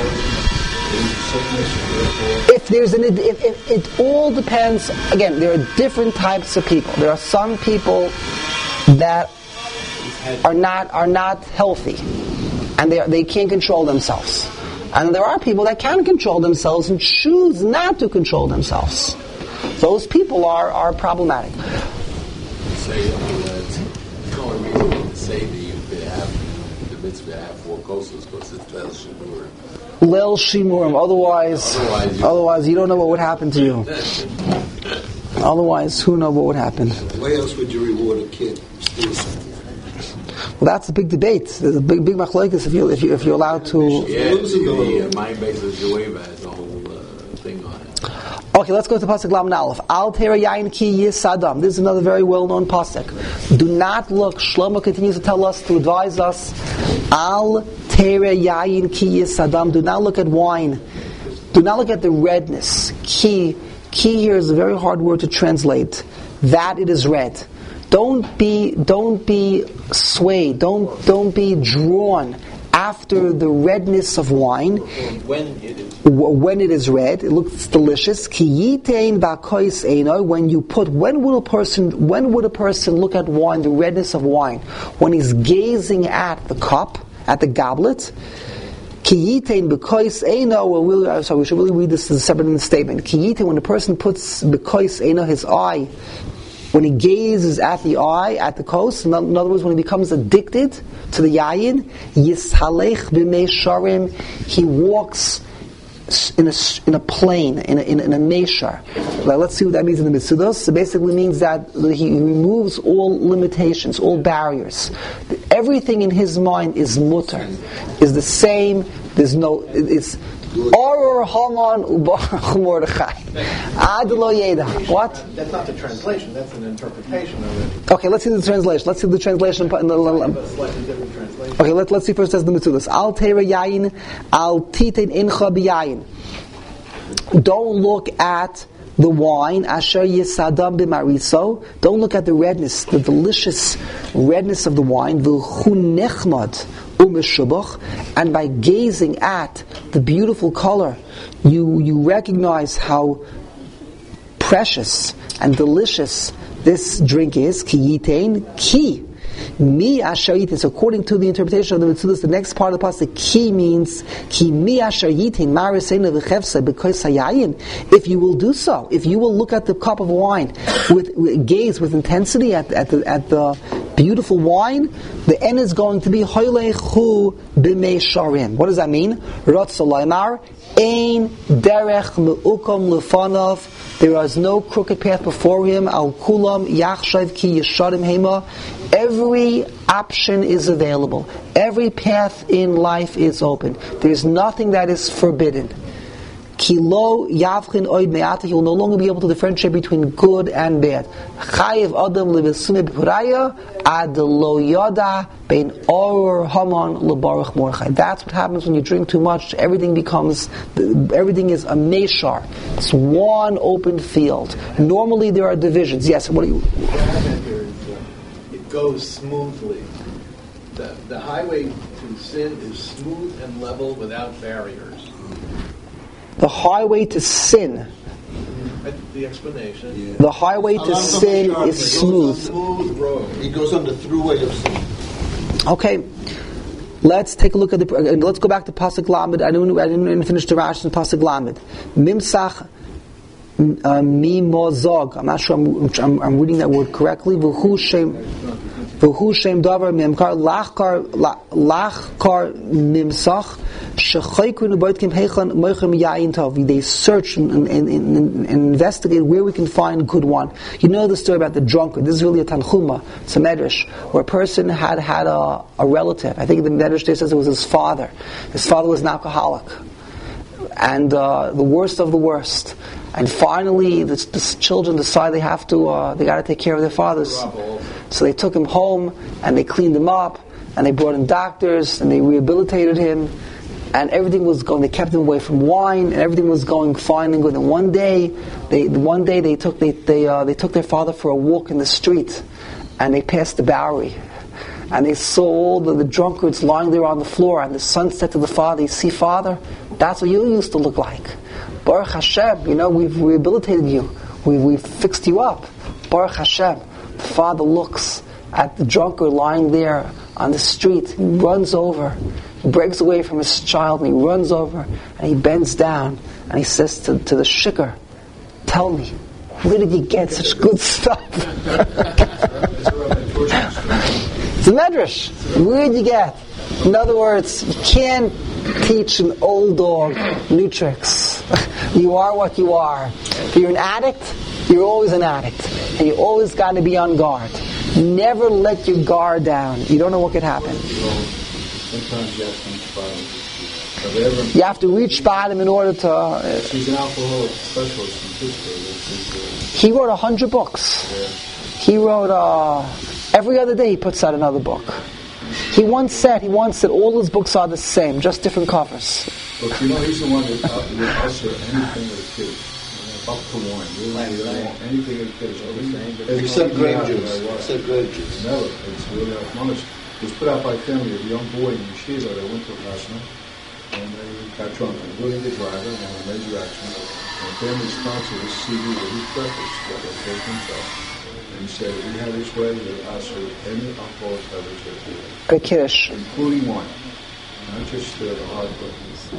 If there's an, if, if, it all depends. Again, there are different types of people. There are some people that are not are not healthy, and they they can't control themselves. And there are people that can control themselves and choose not to control themselves. Those people are, are problematic. Say, I mean, that's the only reason to say that you could have the mitzvah have four coastals because it's Leil Shimurim. Leil Shimurim. Otherwise, otherwise you, otherwise, you don't know what would happen to you. Otherwise, who knows what would happen? Why else would you reward a kid? Well, that's a big debate. There's a big, big machlokes if you if you if you're allowed to. Yeah, the mind basis Joeva has a whole uh, thing on it. Okay, let's go to pasuk Lam Aleph. Al tera yain ki yisadam. This is another very well-known pasuk. Do not look. Shlomo continues to tell us, to advise us. Al tera yain ki yisadam. Do not look at wine. Do not look at the redness. Ki ki here is a very hard word to translate. That it is red. Don't be, don't be swayed. Don't, don't be drawn after the redness of wine. When it is, when it is red, it looks delicious. Ki yitein v'akois eino. When you put, when would a person, when would a person look at wine, the redness of wine? When he's gazing at the cup, at the goblet. Ki yitein b'kois eino. Well, we'll, sorry, we should really read this as a separate statement. Ki yitein, when a person puts b'kois eino, his eye. When he gazes at the eye, at the coast, in other words, when he becomes addicted to the yayin, yishalech b'mei sharim, he walks in a in a plane, in a, in a, in a meshar. Like, let's see what that means in the Mitzudos. It basically means that he removes all limitations, all barriers. Everything in his mind is mutter, is the same. There's no, it's Oror Haman Ubarach Mordechai. Ad lo yeda. What? That's not the translation. That's an interpretation of it. Okay, let's see the translation. Let's see the translation. In the, A slightly different translation. Okay, let, let's see first as the Mitzudas. Al tera yayin, al titein incha b'yayin. Don't look at the wine, asher yisadam b'mariso. Don't look at the redness, the delicious redness of the wine. V'chu nechmad umeshubach. And by gazing at the beautiful color, you you recognize how precious and delicious this drink is. Ki yitain ki. Mi asher yitin. So according to the interpretation of the Mitzudas, the next part of the pasuk, ki means ki mi asher yitin mariseina v'chefsa because hayayin. If you will do so, if you will look at the cup of wine with, with gaze with intensity at, at the at the beautiful wine, the end is going to be hoylechu b'mei sharim. What does that mean? Ratzalaymar ein derech me'ukom lefanov. There is no crooked path before him. Al kulam yachshav ki yesharim hema. Every option is available. Every path in life is open. There is nothing that is forbidden. Kilo yavchin oid me'ata. He will no longer be able to differentiate between good and bad. Chayev adam levesume b'puraya ad lo yada bein or haman lebaruch mordechai. That's what happens when you drink too much. Everything becomes, everything is a meshar. It's one open field. Normally there are divisions. Yes, what do you? It goes smoothly. The, the highway to sin is smooth and level without barriers. The highway to sin. The explanation. Yeah. The highway to sin is smooth. Smooth road. He goes on the throughway of sin. Okay, let's take a look at the. Uh, let's go back to Pasuk Lamed. I didn't. I didn't finish the Rashi in Pasuk Lamed. Mimsach mimozog. I'm not sure. I'm, I'm, I'm reading that word correctly. V'hu shem. V'hu shem davar mimkar lachkar lachkar mimsach. They search and, and, and, and investigate where we can find good one. You know the story about the drunkard. This is really a tanchuma. It's a medrash where a person had had a, a relative. I think the medrash there says it was his father. His father was an alcoholic, and uh, the worst of the worst. And finally, the, the children decide they have to. Uh, they got to take care of their fathers. So they took him home and they cleaned him up and they brought in doctors and they rehabilitated him. And everything was going. They kept him away from wine, and everything was going fine and good. And one day, they one day they took they they uh, they took their father for a walk in the street, and they passed the Bowery, and they saw all the, the drunkards lying there on the floor. And the son said to the father, "You see, father, that's what you used to look like. Baruch Hashem, you know, we've rehabilitated you. We we've fixed you up. Baruch Hashem." The father looks at the drunkard lying there on the street. He runs over. He breaks away from his child and he runs over and he bends down and he says to, to the shikar, "Tell me, where did you get such good stuff?" It's a medrash. Where did you get? In other words, you can't teach an old dog new tricks. You are what you are. If you're an addict, you're always an addict. And you always got to be on guard. Never let your guard down. You don't know what could happen. Sometimes you have to reach bottom. Ever, you have to reach bottom in order to... Uh, he's an alcoholic specialist in Pittsburgh. He wrote a hundred books. Yeah. He wrote... Uh, every other day he puts out another book. He once said, he once said all his books are the same, just different covers. Look, you know, he's the one that uh, would usher anything with kids. Up to one. Really, right, you don't right. want anything with kids. Except grape juice. Except grape juice. Never. It's really honest. It was put out by a family of a young boy in Yeshiva that went to last night, and they got drunk. And William the driver and had a major accident. And the family sponsored this C D with his preface that they paid himself. And he said, "We have this way that I serve any alcoholic beverage that we have, good kiddush, including wine, not just uh, the hard but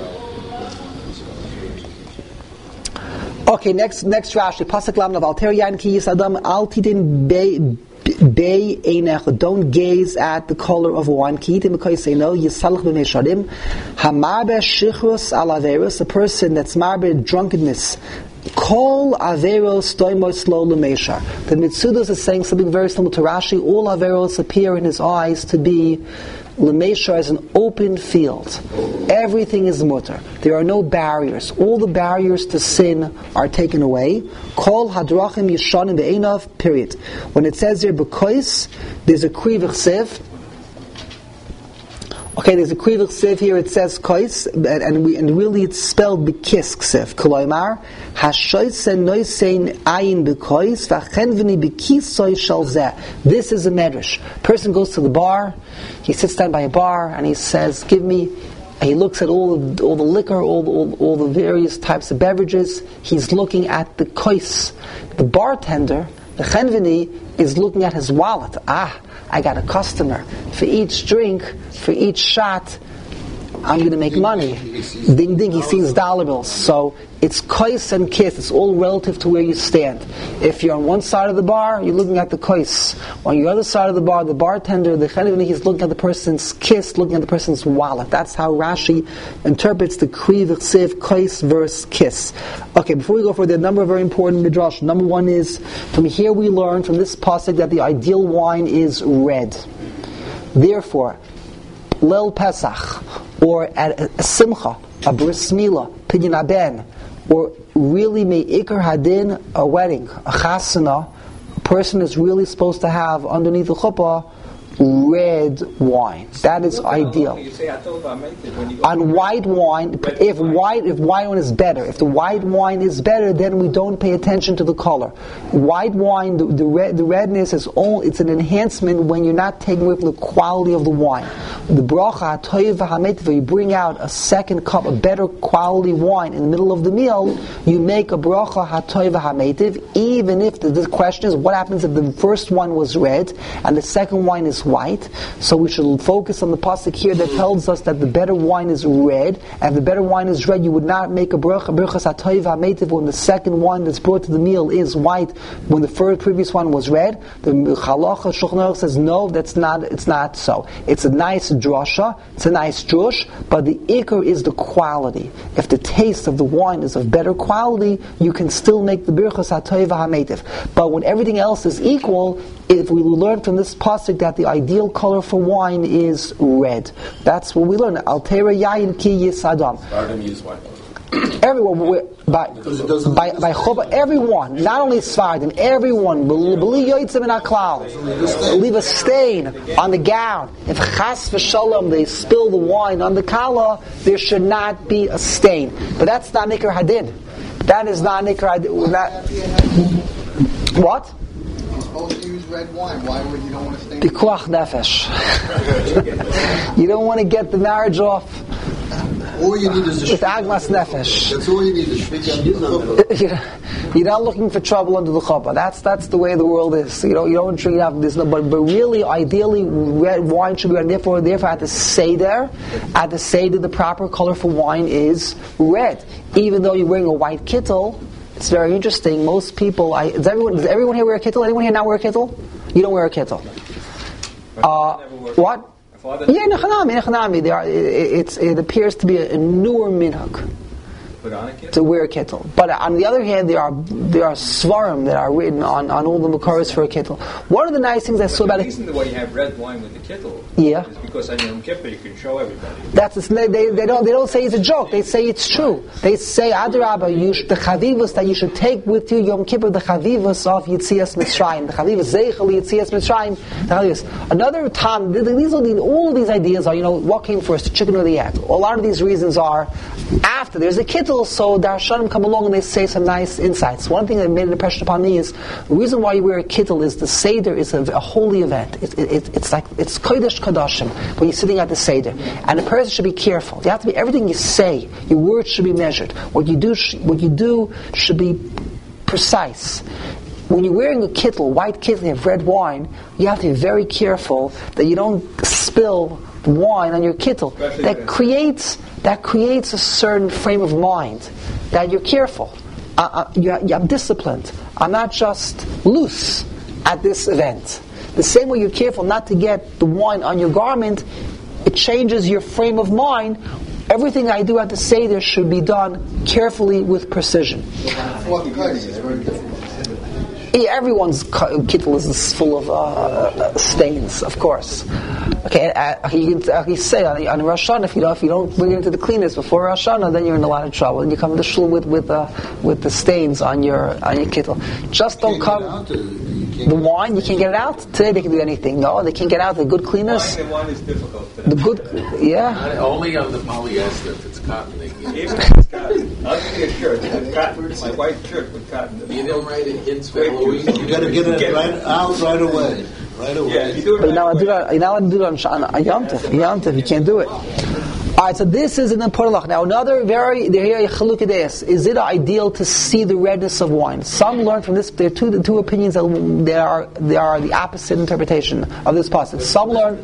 Okay, next next Rashi. Pasuk Lam Naval Ter Yain Ki Yisadam Al Tidin Bei Bei Einech. Don't gaze at the color of wine. Ki Yitim B'Koi Say No Yisalach B'Meishadim Hamarbe Shichrus Al Averos. A person that's marbe drunkenness. Kol Averos Doimos Lo L'Meishar. The Mitzudos is saying something very similar to Rashi. All Averos appear in his eyes to be L'Meishar, is an open field. Everything is mutter. There are no barriers. All the barriers to sin are taken away. Kol Hadrachim Yishanim Be'einav, period. When it says here, B'Kois, there's a Krivich Sev. Okay, there's a Krivich Sev here, it says Kois, and, and, we, and really it's spelled B'Kisk Sev. Koloimar, Hashoysen Noisein Ayin B'Kois, V'Chenveni B'Kisoy Shalzeh. This is a medrash. Person goes to the bar, he sits down by a bar, and he says, "Give me," and he looks at all the, all the liquor, all the, all, all the various types of beverages. He's looking at the kois. The bartender, the chenveni, is looking at his wallet. Ah, I got a customer. For each drink, for each shot, I'm going to make money. Ding ding, he sees dollar bills. So it's kois and kiss. It's all relative to where you stand. If you're on one side of the bar, you're looking at the kois. On the other side of the bar, the bartender, the chenevini, he's looking at the person's kiss, looking at the person's wallet. That's how Rashi interprets the kriv siv kois verse kiss. Okay, before we go further, there are a number of very important midrash. Number one is, from here we learn from this pasuk that the ideal wine is red. Therefore, Lel Pesach, or at a simcha, a bris milah, pidyon aben, or really me'ikar hadin, a wedding, a chasana, a person is really supposed to have underneath the chuppah red wine. That is ideal. On white wine, if white if white wine is better, if the white wine is better, then we don't pay attention to the color. White wine, the, the red the redness is only it's an enhancement when you're not taking away from the quality of the wine. The bracha hatoiv v'hametiv, you bring out a second cup, a better quality wine in the middle of the meal, you make a bracha hatoiv v'hametiv, even if the, the question is what happens if the first one was red and the second wine is white. So we should focus on the pasuk here that tells us that the better wine is red, and if the better wine is red, you would not make a bracha bracha hatoiv v'hametiv when the second one that's brought to the meal is white, when the first previous one was red. The halacha Shulchan Aruch says no, that's not. It's not so. It's a nice drasha, it's a nice drush, but the ikar is the quality. If the taste of the wine is of better quality, you can still make the birchas hatoiv v'hametiv. But when everything else is equal, if we learn from this pasuk that the ideal color for wine is red, that's what we learn. Altera yayin ki yisadam. Everyone, by by by chobah, everyone, not only Sfardim, everyone, leave a stain on the gown. If chas v'shalom they spill the wine on the kala, there should not be a stain. But that's not nikar hadin. That is not nikar hadin. That, what? You're supposed to use red wine. Why would you don't want to stain? Pikuach nefesh. You don't want to get the marriage off. All you need is a with agmas nefesh. That's all you need is shvika. You're not looking for trouble under the chuppah. That's that's the way the world is. You know, you don't drink enough. There's no, but but really, ideally, red wine should be red. Therefore, therefore, at the seder, at the seder, the proper color for wine is red. Even though you're wearing a white kittel, it's very interesting. Most people, I, does everyone does everyone here wear a kittel? Anyone here not wear a kittel? You don't wear a kittel. Uh, what? Yeah, nechanami, nechanami. There are, it, it's, it appears to be a, a newer minhag to wear a kittel. But on the other hand, there are there are svarim that are written on, on all the makaros for a kittel. One of the nice things I saw about it. The reason the way you have red wine with the kittel yeah. is because on Yom Kippur you can show everybody. That's a, they, they don't they don't say it's a joke. They say it's true. They say Adarabah, you sh, the chavivus that you should take with you Yom Kippur, the chavivus of Yitzias Mitzrayim, the chavivus zeichel Yitzias Mitzrayim. The chavivus. Another time, these are the, all of these ideas are, you know, what came first, the chicken or the egg? A lot of these reasons are after there's a kittel. So the Darshanim come along and they say some nice insights. One thing that made an impression upon me is the reason why you wear a kittel is the seder is a, a holy event. It, it, it, it's like it's kodesh kadashim when you're sitting at the seder, and a person should be careful. You have to be everything you say, your words should be measured. What you do, sh- what you do should be precise. When you're wearing a kittel, white kittel, you have red wine, you have to be very careful that you don't spill wine on your kittel. That creates that creates a certain frame of mind that you're careful. Uh, uh, you're, I'm disciplined. I'm not just loose at this event. The same way you're careful not to get the wine on your garment, it changes your frame of mind. Everything I do at the Seder should be done carefully with precision. Yeah, everyone's kittel is full of uh, stains, of course. Okay, uh, you can uh, you say on, on Rosh Hashanah, if you don't, if you don't bring it into the cleaners before Rosh Hashanah, then you're in a lot of trouble, and you come to the shul with with uh, with the stains on your on your kittel. Just don't come. The wine, you can't get it out. Today they can do anything. No, they can't get out. The good cleaners. Wine, the wine is difficult today. The good, yeah. Only on the polyester. If it's cotton, they can. Even if it's cotton. I'll give you a shirt. It's cotton. My white shirt with cotton. You don't write it hints for Halloween. You got to get it right out right away. Right away. Yeah, you do it But you're not right allowed to do that. You're not allowed to do it on, on Yom Tov. Yom Tov, you can't do it. Alright, so this is an important halach. Now another very, here chalukades, is it ideal to see the redness of wine? Some learn from this, there are two, two opinions that there are, there are the opposite interpretation of this passage. Some learn,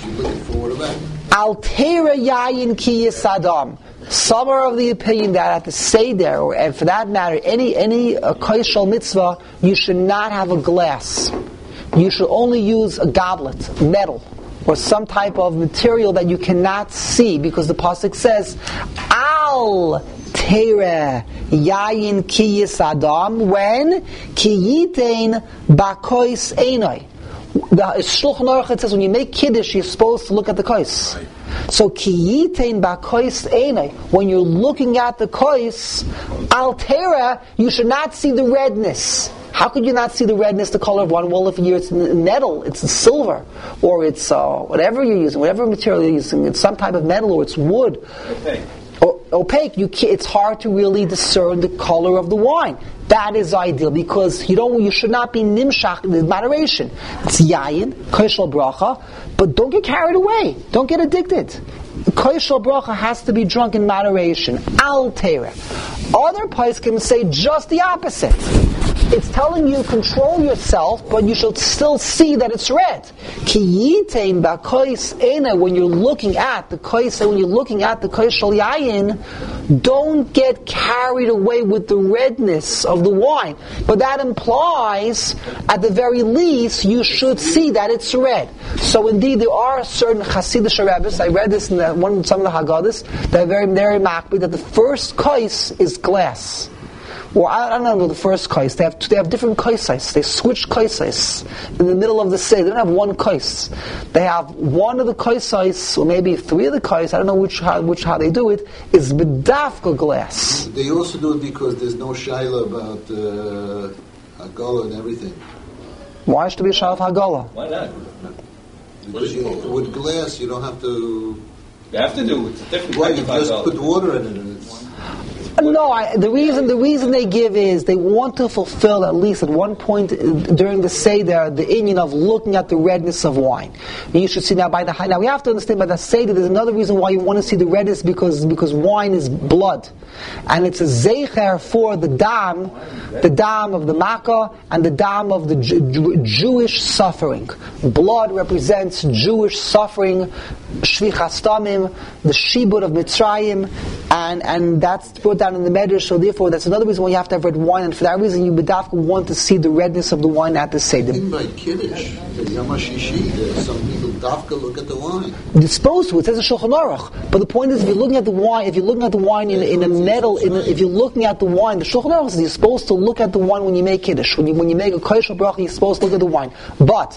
Altera yayin ki yisadam. Some are of the opinion that at the Seder, or and for that matter, any, any uh, koshel mitzvah, you should not have a glass. You should only use a goblet, metal, or some type of material that you cannot see, because the pasuk says, "Al tere yayin ki yisadam," when ki yitein bakois einoi. The Shulchan Aruch says when you make kiddush, you're supposed to look at the kois. So ki yitain ba'kois einai, when you're looking at the kois, altera, you should not see the redness. How could you not see the redness, the color of wine? Well, if you're, it's metal, it's silver, or it's uh, whatever you're using, whatever material you're using, it's some type of metal, or it's wood. Okay. O- opaque, you can't, it's hard to really discern the color of the wine. That is ideal, because you don't, you should not be nimshach in moderation. It's yayin, koshel bracha, but don't get carried away. Don't get addicted. Koshel bracha has to be drunk in moderation. Altera. Other poskim say just the opposite. It's telling you control yourself, but you should still see that it's red. Ki yitain ba'kois eina, when you're looking at the kois, when you're looking at the koshel yayin, don't get carried away with the redness of the wine. But that implies, at the very least, you should see that it's red. So indeed, there are certain Hasidic rabbis, I read this in the, one some of the Haggadahs, that are very, very makbid, that the first kois is glass. Or I, I don't know the first kais. They have they have different kaisais. They switch kaisais in the middle of the say. They don't have one kais. They have one of the kaisais, or maybe three of the kais. I don't know which how which how they do it. Is bedafka glass. They also do it because there's no shaila about uh, Hagala and everything. Why should there be a shaila of Hagala? Why not? Because you, with glass, you don't have to. You have to do it. It's a different Well, kind you of just Hagala. put water in it, and it's. No, I, the reason the reason they give is they want to fulfill at least at one point during the Seder the inyan of looking at the redness of wine. And you should see now by the now we have to understand by the Seder there's another reason why you want to see the redness because because wine is blood, and it's a zeicher for the dam, the dam of the Makkah and the dam of the Jew, Jewish suffering. Blood represents Jewish suffering, shvichas damim, the shibud of Mitzrayim, and and that's put down in the Medrash. So therefore, that's another reason why you have to have red wine, and for that reason, you bedafka want to see the redness of the wine at the Seder. Even by Kiddush, the Yom HaShishi, some people dafka look at the wine. You're supposed to. It says a Shulchan Aruch. But the point is, if you're looking at the wine, if you're looking at the wine in, in a metal, in a, if you're looking at the wine, the Shulchan Aruch says you're supposed to look at the wine when you make Kiddush. When you when you make a koshel bracha, you're supposed to look at the wine. But,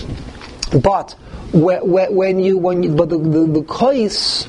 but when you when you, but the the, the kois,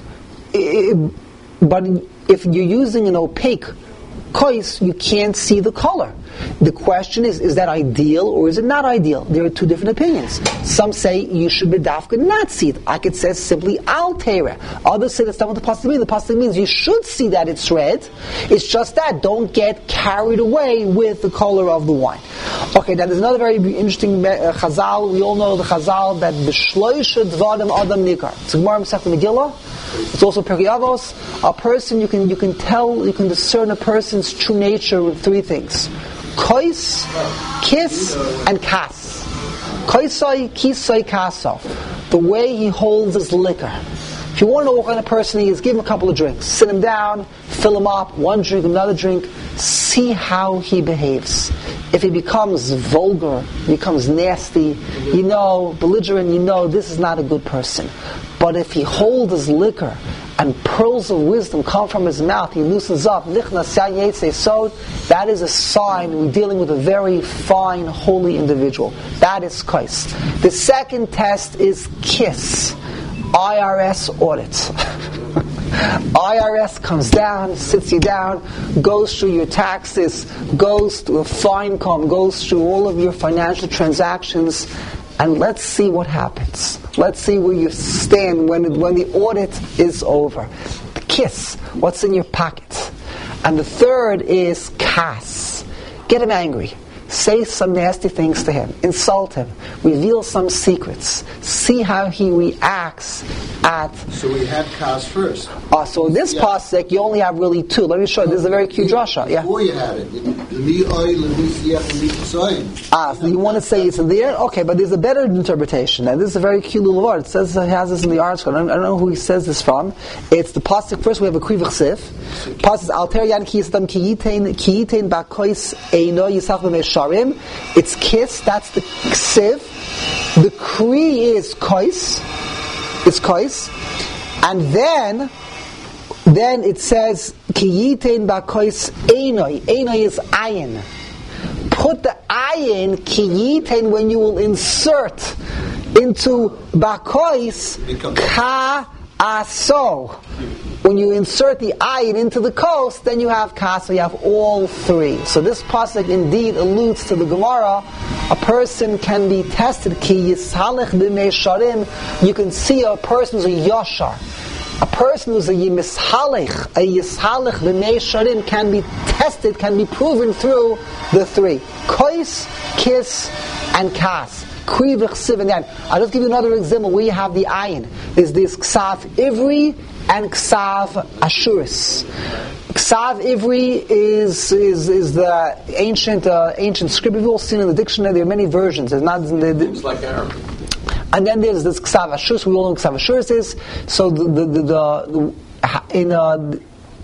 but if you're using an opaque kois, you can't see the color. The question is, is that ideal or is it not ideal? There are two different opinions. Some say you should bedafka not see it. Like it says simply altera. Others say that's not what the pasuk means. The pasuk means you should see that it's red. It's just that. Don't get carried away with the color of the wine. Okay, now there's another very interesting uh, chazal. We all know the chazal that b'shloisha dvarim adam nikar. It's Gemara Masechta Megillah. It's also Pirkei Avos. A person, you can you can tell, you can discern a person's true nature with three things: kois, kiss, and kas. Koisai, kisai, kaso. The way he holds his liquor. If you want to know what kind of person he is, give him a couple of drinks. Sit him down, fill him up, one drink, another drink. See how he behaves. If he becomes vulgar, becomes nasty, you know, belligerent, you know, this is not a good person. But if he holds his liquor and pearls of wisdom come from his mouth, he loosens up, that is a sign we're dealing with a very fine, holy individual. That is kais. The second test is kiss. I R S audit. I R S comes down, sits you down, goes through your taxes, goes through a fine comb, goes through all of your financial transactions, and let's see what happens. Let's see where you stand when when the audit is over. The kiss, what's in your pocket. And the third is kas. Get him angry. Say some nasty things to him. Insult him. Reveal some secrets. See how he reacts at... So we had kas first. Uh, so in this yeah. pasuk, you only have really two. Let me show you. This is a very cute drasha. Yeah. Before you had it. Ah, so you want to say it's there? Okay, but there's a better interpretation. And this is a very cute little word. It says it has this in the article. I don't, I don't know who he says this from. It's the pasuk. First we have a krivach sif. Pasuk alter yan ki yisdam ki yitain ki yitain bakois eino yisach b'mesharim. It's kiss. That's the ksiv. The kri is kois. It's kois. And then then it says ki yitain bakois einoi. Einoi is ayin. Put the ayin ki yitain when you will insert into bakois ka Aso. When you insert the ayin into the kos, then you have kas, so you have all three. So this pasuk indeed alludes to the Gemara. A person can be tested. Ki yishalech b'mei sharim. You can see a person who's a yashar. A person who's a yishalech, a yishalech b'mei sharim can be tested, can be proven through the three: kos, kiss, and kas. I'll just give you another example where you have the ayin. There's this ksav ivri and ksav ashuris. Ksav ivri is is is the ancient uh, ancient script. We've all seen in the dictionary. There are many versions. It's not. It's like Arabic. And then there's this ksav ashuris. We all know what ksav ashuris is. So the the, the, the, the in uh,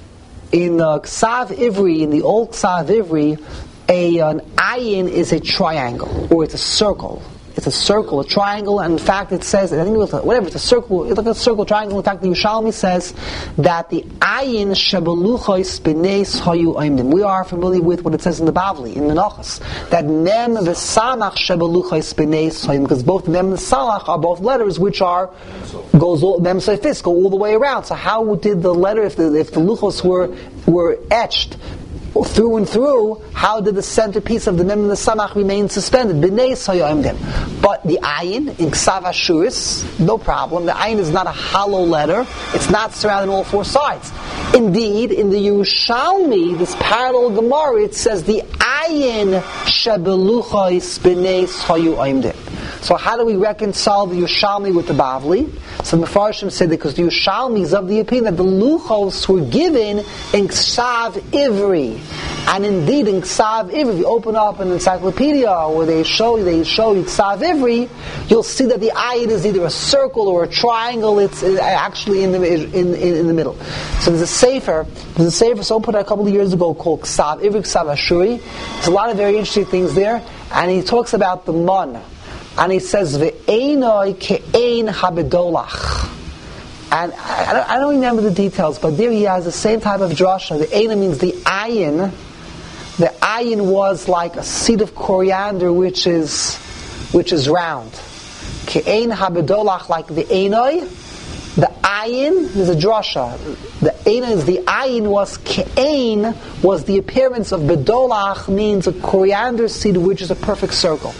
in uh, ksav ivri, in the old ksav ivri, a an ayin is a triangle or it's a circle. It's a circle, a triangle, and in fact it says, I think it was a, whatever, it's a circle, it's like a circle, triangle. In fact, the Yerushalmi says that the ayin shebeluchos b'neis hayu oimdim. We are familiar with what it says in the Bavli, in Menachos, that mem v'samach shebeluchos b'neis hayum, because both mem and samach are both letters which are, goes all, mem sefis, go all the way around. So how did the letter, if the, if the luchos were, were etched through and through, how did the centerpiece of the mem and the samach remain suspended? B'nei soyoimdim. But the ayin in ksav ashuris, no problem. The ayin is not a hollow letter. It's not surrounding all four sides. Indeed, in the Yerushalmi, this parallel Gemara, it says the ayin shebeluchos b'nei soyoimdim. So how do we reconcile the Yerushalmi with the Bavli? So the Mefarshim said that because the Yerushalmi is of the opinion that the luchos were given in ksav ivri. And indeed, in Ksav Ivri, if you open up an encyclopedia where they show you, they show you Ksav Ivri, you'll see that the ayin is either a circle or a triangle. It's actually in the in, in, in the middle. So there's a sefer, there's a sefer someone put out a couple of years ago called Ksav Ivri, Ksav Ashuri. There's a lot of very interesting things there, and he talks about the mon, and he says ve'enoi ke'ein habedolach. And I don't, I don't remember the details, but there he has the same type of drasha. The Eina means the ayin. The ayin was like a seed of coriander, which is which is round. Ke'ein habedolach, like the Einoi. The ayin is a drasha. The Eina is the ayin was ke'ein, was the appearance of bedolach, means a coriander seed, which is a perfect circle.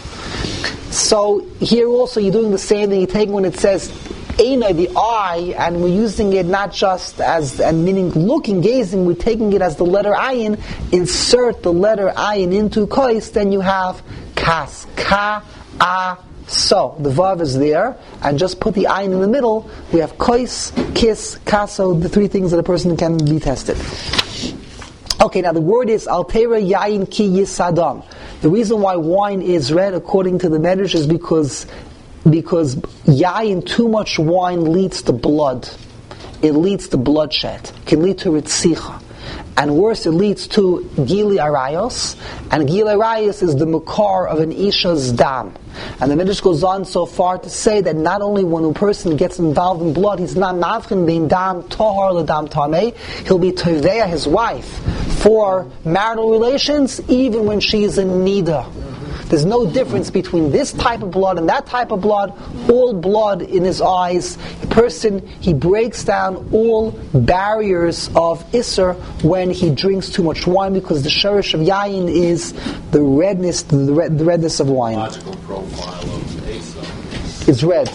So here also you're doing the same thing. You take when it says Eina, the eye, and we're using it not just as, and meaning looking, gazing, we're taking it as the letter ayin, insert the letter ayin into kos, then you have kas, ka, a, so. The vav is there, and just put the ayin in the middle, we have kos, kiss, kaso, the three things that a person can be tested. Okay, now the word is altera yayin ki yisadam. The reason why wine is red, according to the Medrash, is because Because yayin, too much wine leads to blood. It leads to bloodshed. It can lead to ritzicha. And worse, it leads to gili arayos. And gili arayos is the makar of an isha's dam. And the Midrash goes on so far to say that not only when a person gets involved in blood, he's not mavchin bein dam tohar ledam tameh, he'll be toveya, his wife, for marital relations, even when she is in nida. There's no difference between this type of blood and that type of blood. All blood in his eyes. A person, he breaks down all barriers of Isser when he drinks too much wine, because the sherish of yayin is the redness, the, red, the redness of wine. The logical profile of Asa It's red.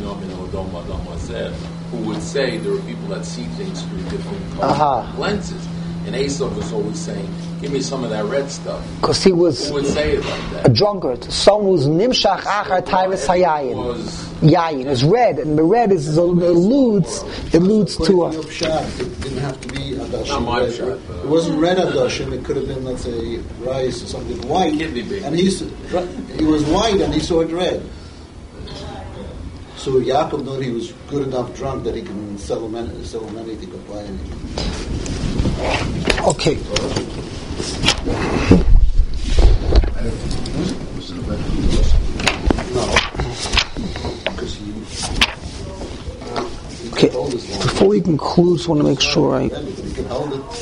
Who would say there are people that see things through different Uh-huh. lenses. And Asa was always saying, give me some of that red stuff. Because he was Who would say it like that? a drunkard. Someone who's nimshach achar taivis hayayin. Yayin is red, and the red is alludes alludes to a. It didn't have to be adashim. Not my It shot, it wasn't red adashim. It could have been, let's say, rice or something white. Kidney beans. And he he was white, and he saw it red. So Yaakov knew he was good enough drunk that he can sell him anything, sell him anything, or buy anything. Okay. Okay. Before we conclude, just want to make sure I. You can hold it.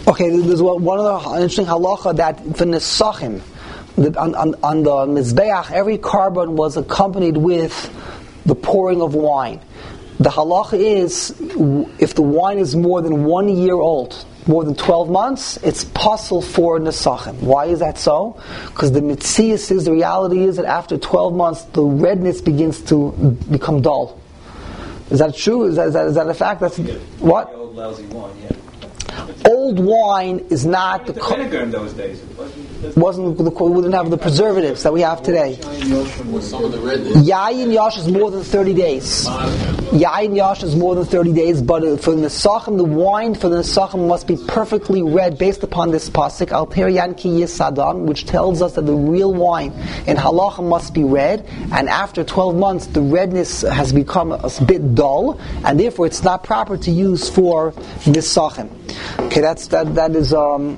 Okay, there's one one other interesting halacha that for Nesachim, that on, on, on the Mizbeach, every carbon was accompanied with the pouring of wine. The halacha is, if the wine is more than one year old, more than twelve months, it's possible for Nesachim. Why is that so? Because the mitzias is, the reality is that after twelve months, the redness begins to become dull. Is that true? Is that, is that, is that a fact? That's Yeah. what? The old lousy wine, yeah. Old wine is not the... The Co- vinegar in those days. It wasn't, wasn't the, we didn't have the preservatives that we have today. Some of the redness. Yayin Yash is more than thirty days. Yayin Yash is more than thirty days, but for the Nesachim, the wine for the Nesachim must be perfectly red based upon this pasuk, Alter Yanki Yisadam, which tells us that the real wine in halacha must be red, and after twelve months the redness has become a bit dull, and therefore it's not proper to use for Nesachim. Okay, that's that. That is. Um,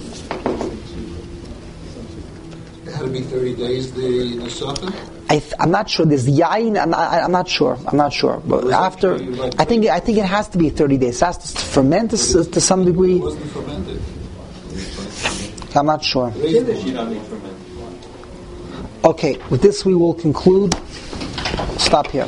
It had to be thirty days, the Nesachim? I th- I'm not sure. There's yain. I'm not, I'm not sure. I'm not sure. But after, I think I think it has to be thirty days. It has to ferment to, to some degree. It wasn't fermented. I'm not sure. Kiddush, you don't need fermented wine. Okay, with this we will conclude. Stop here.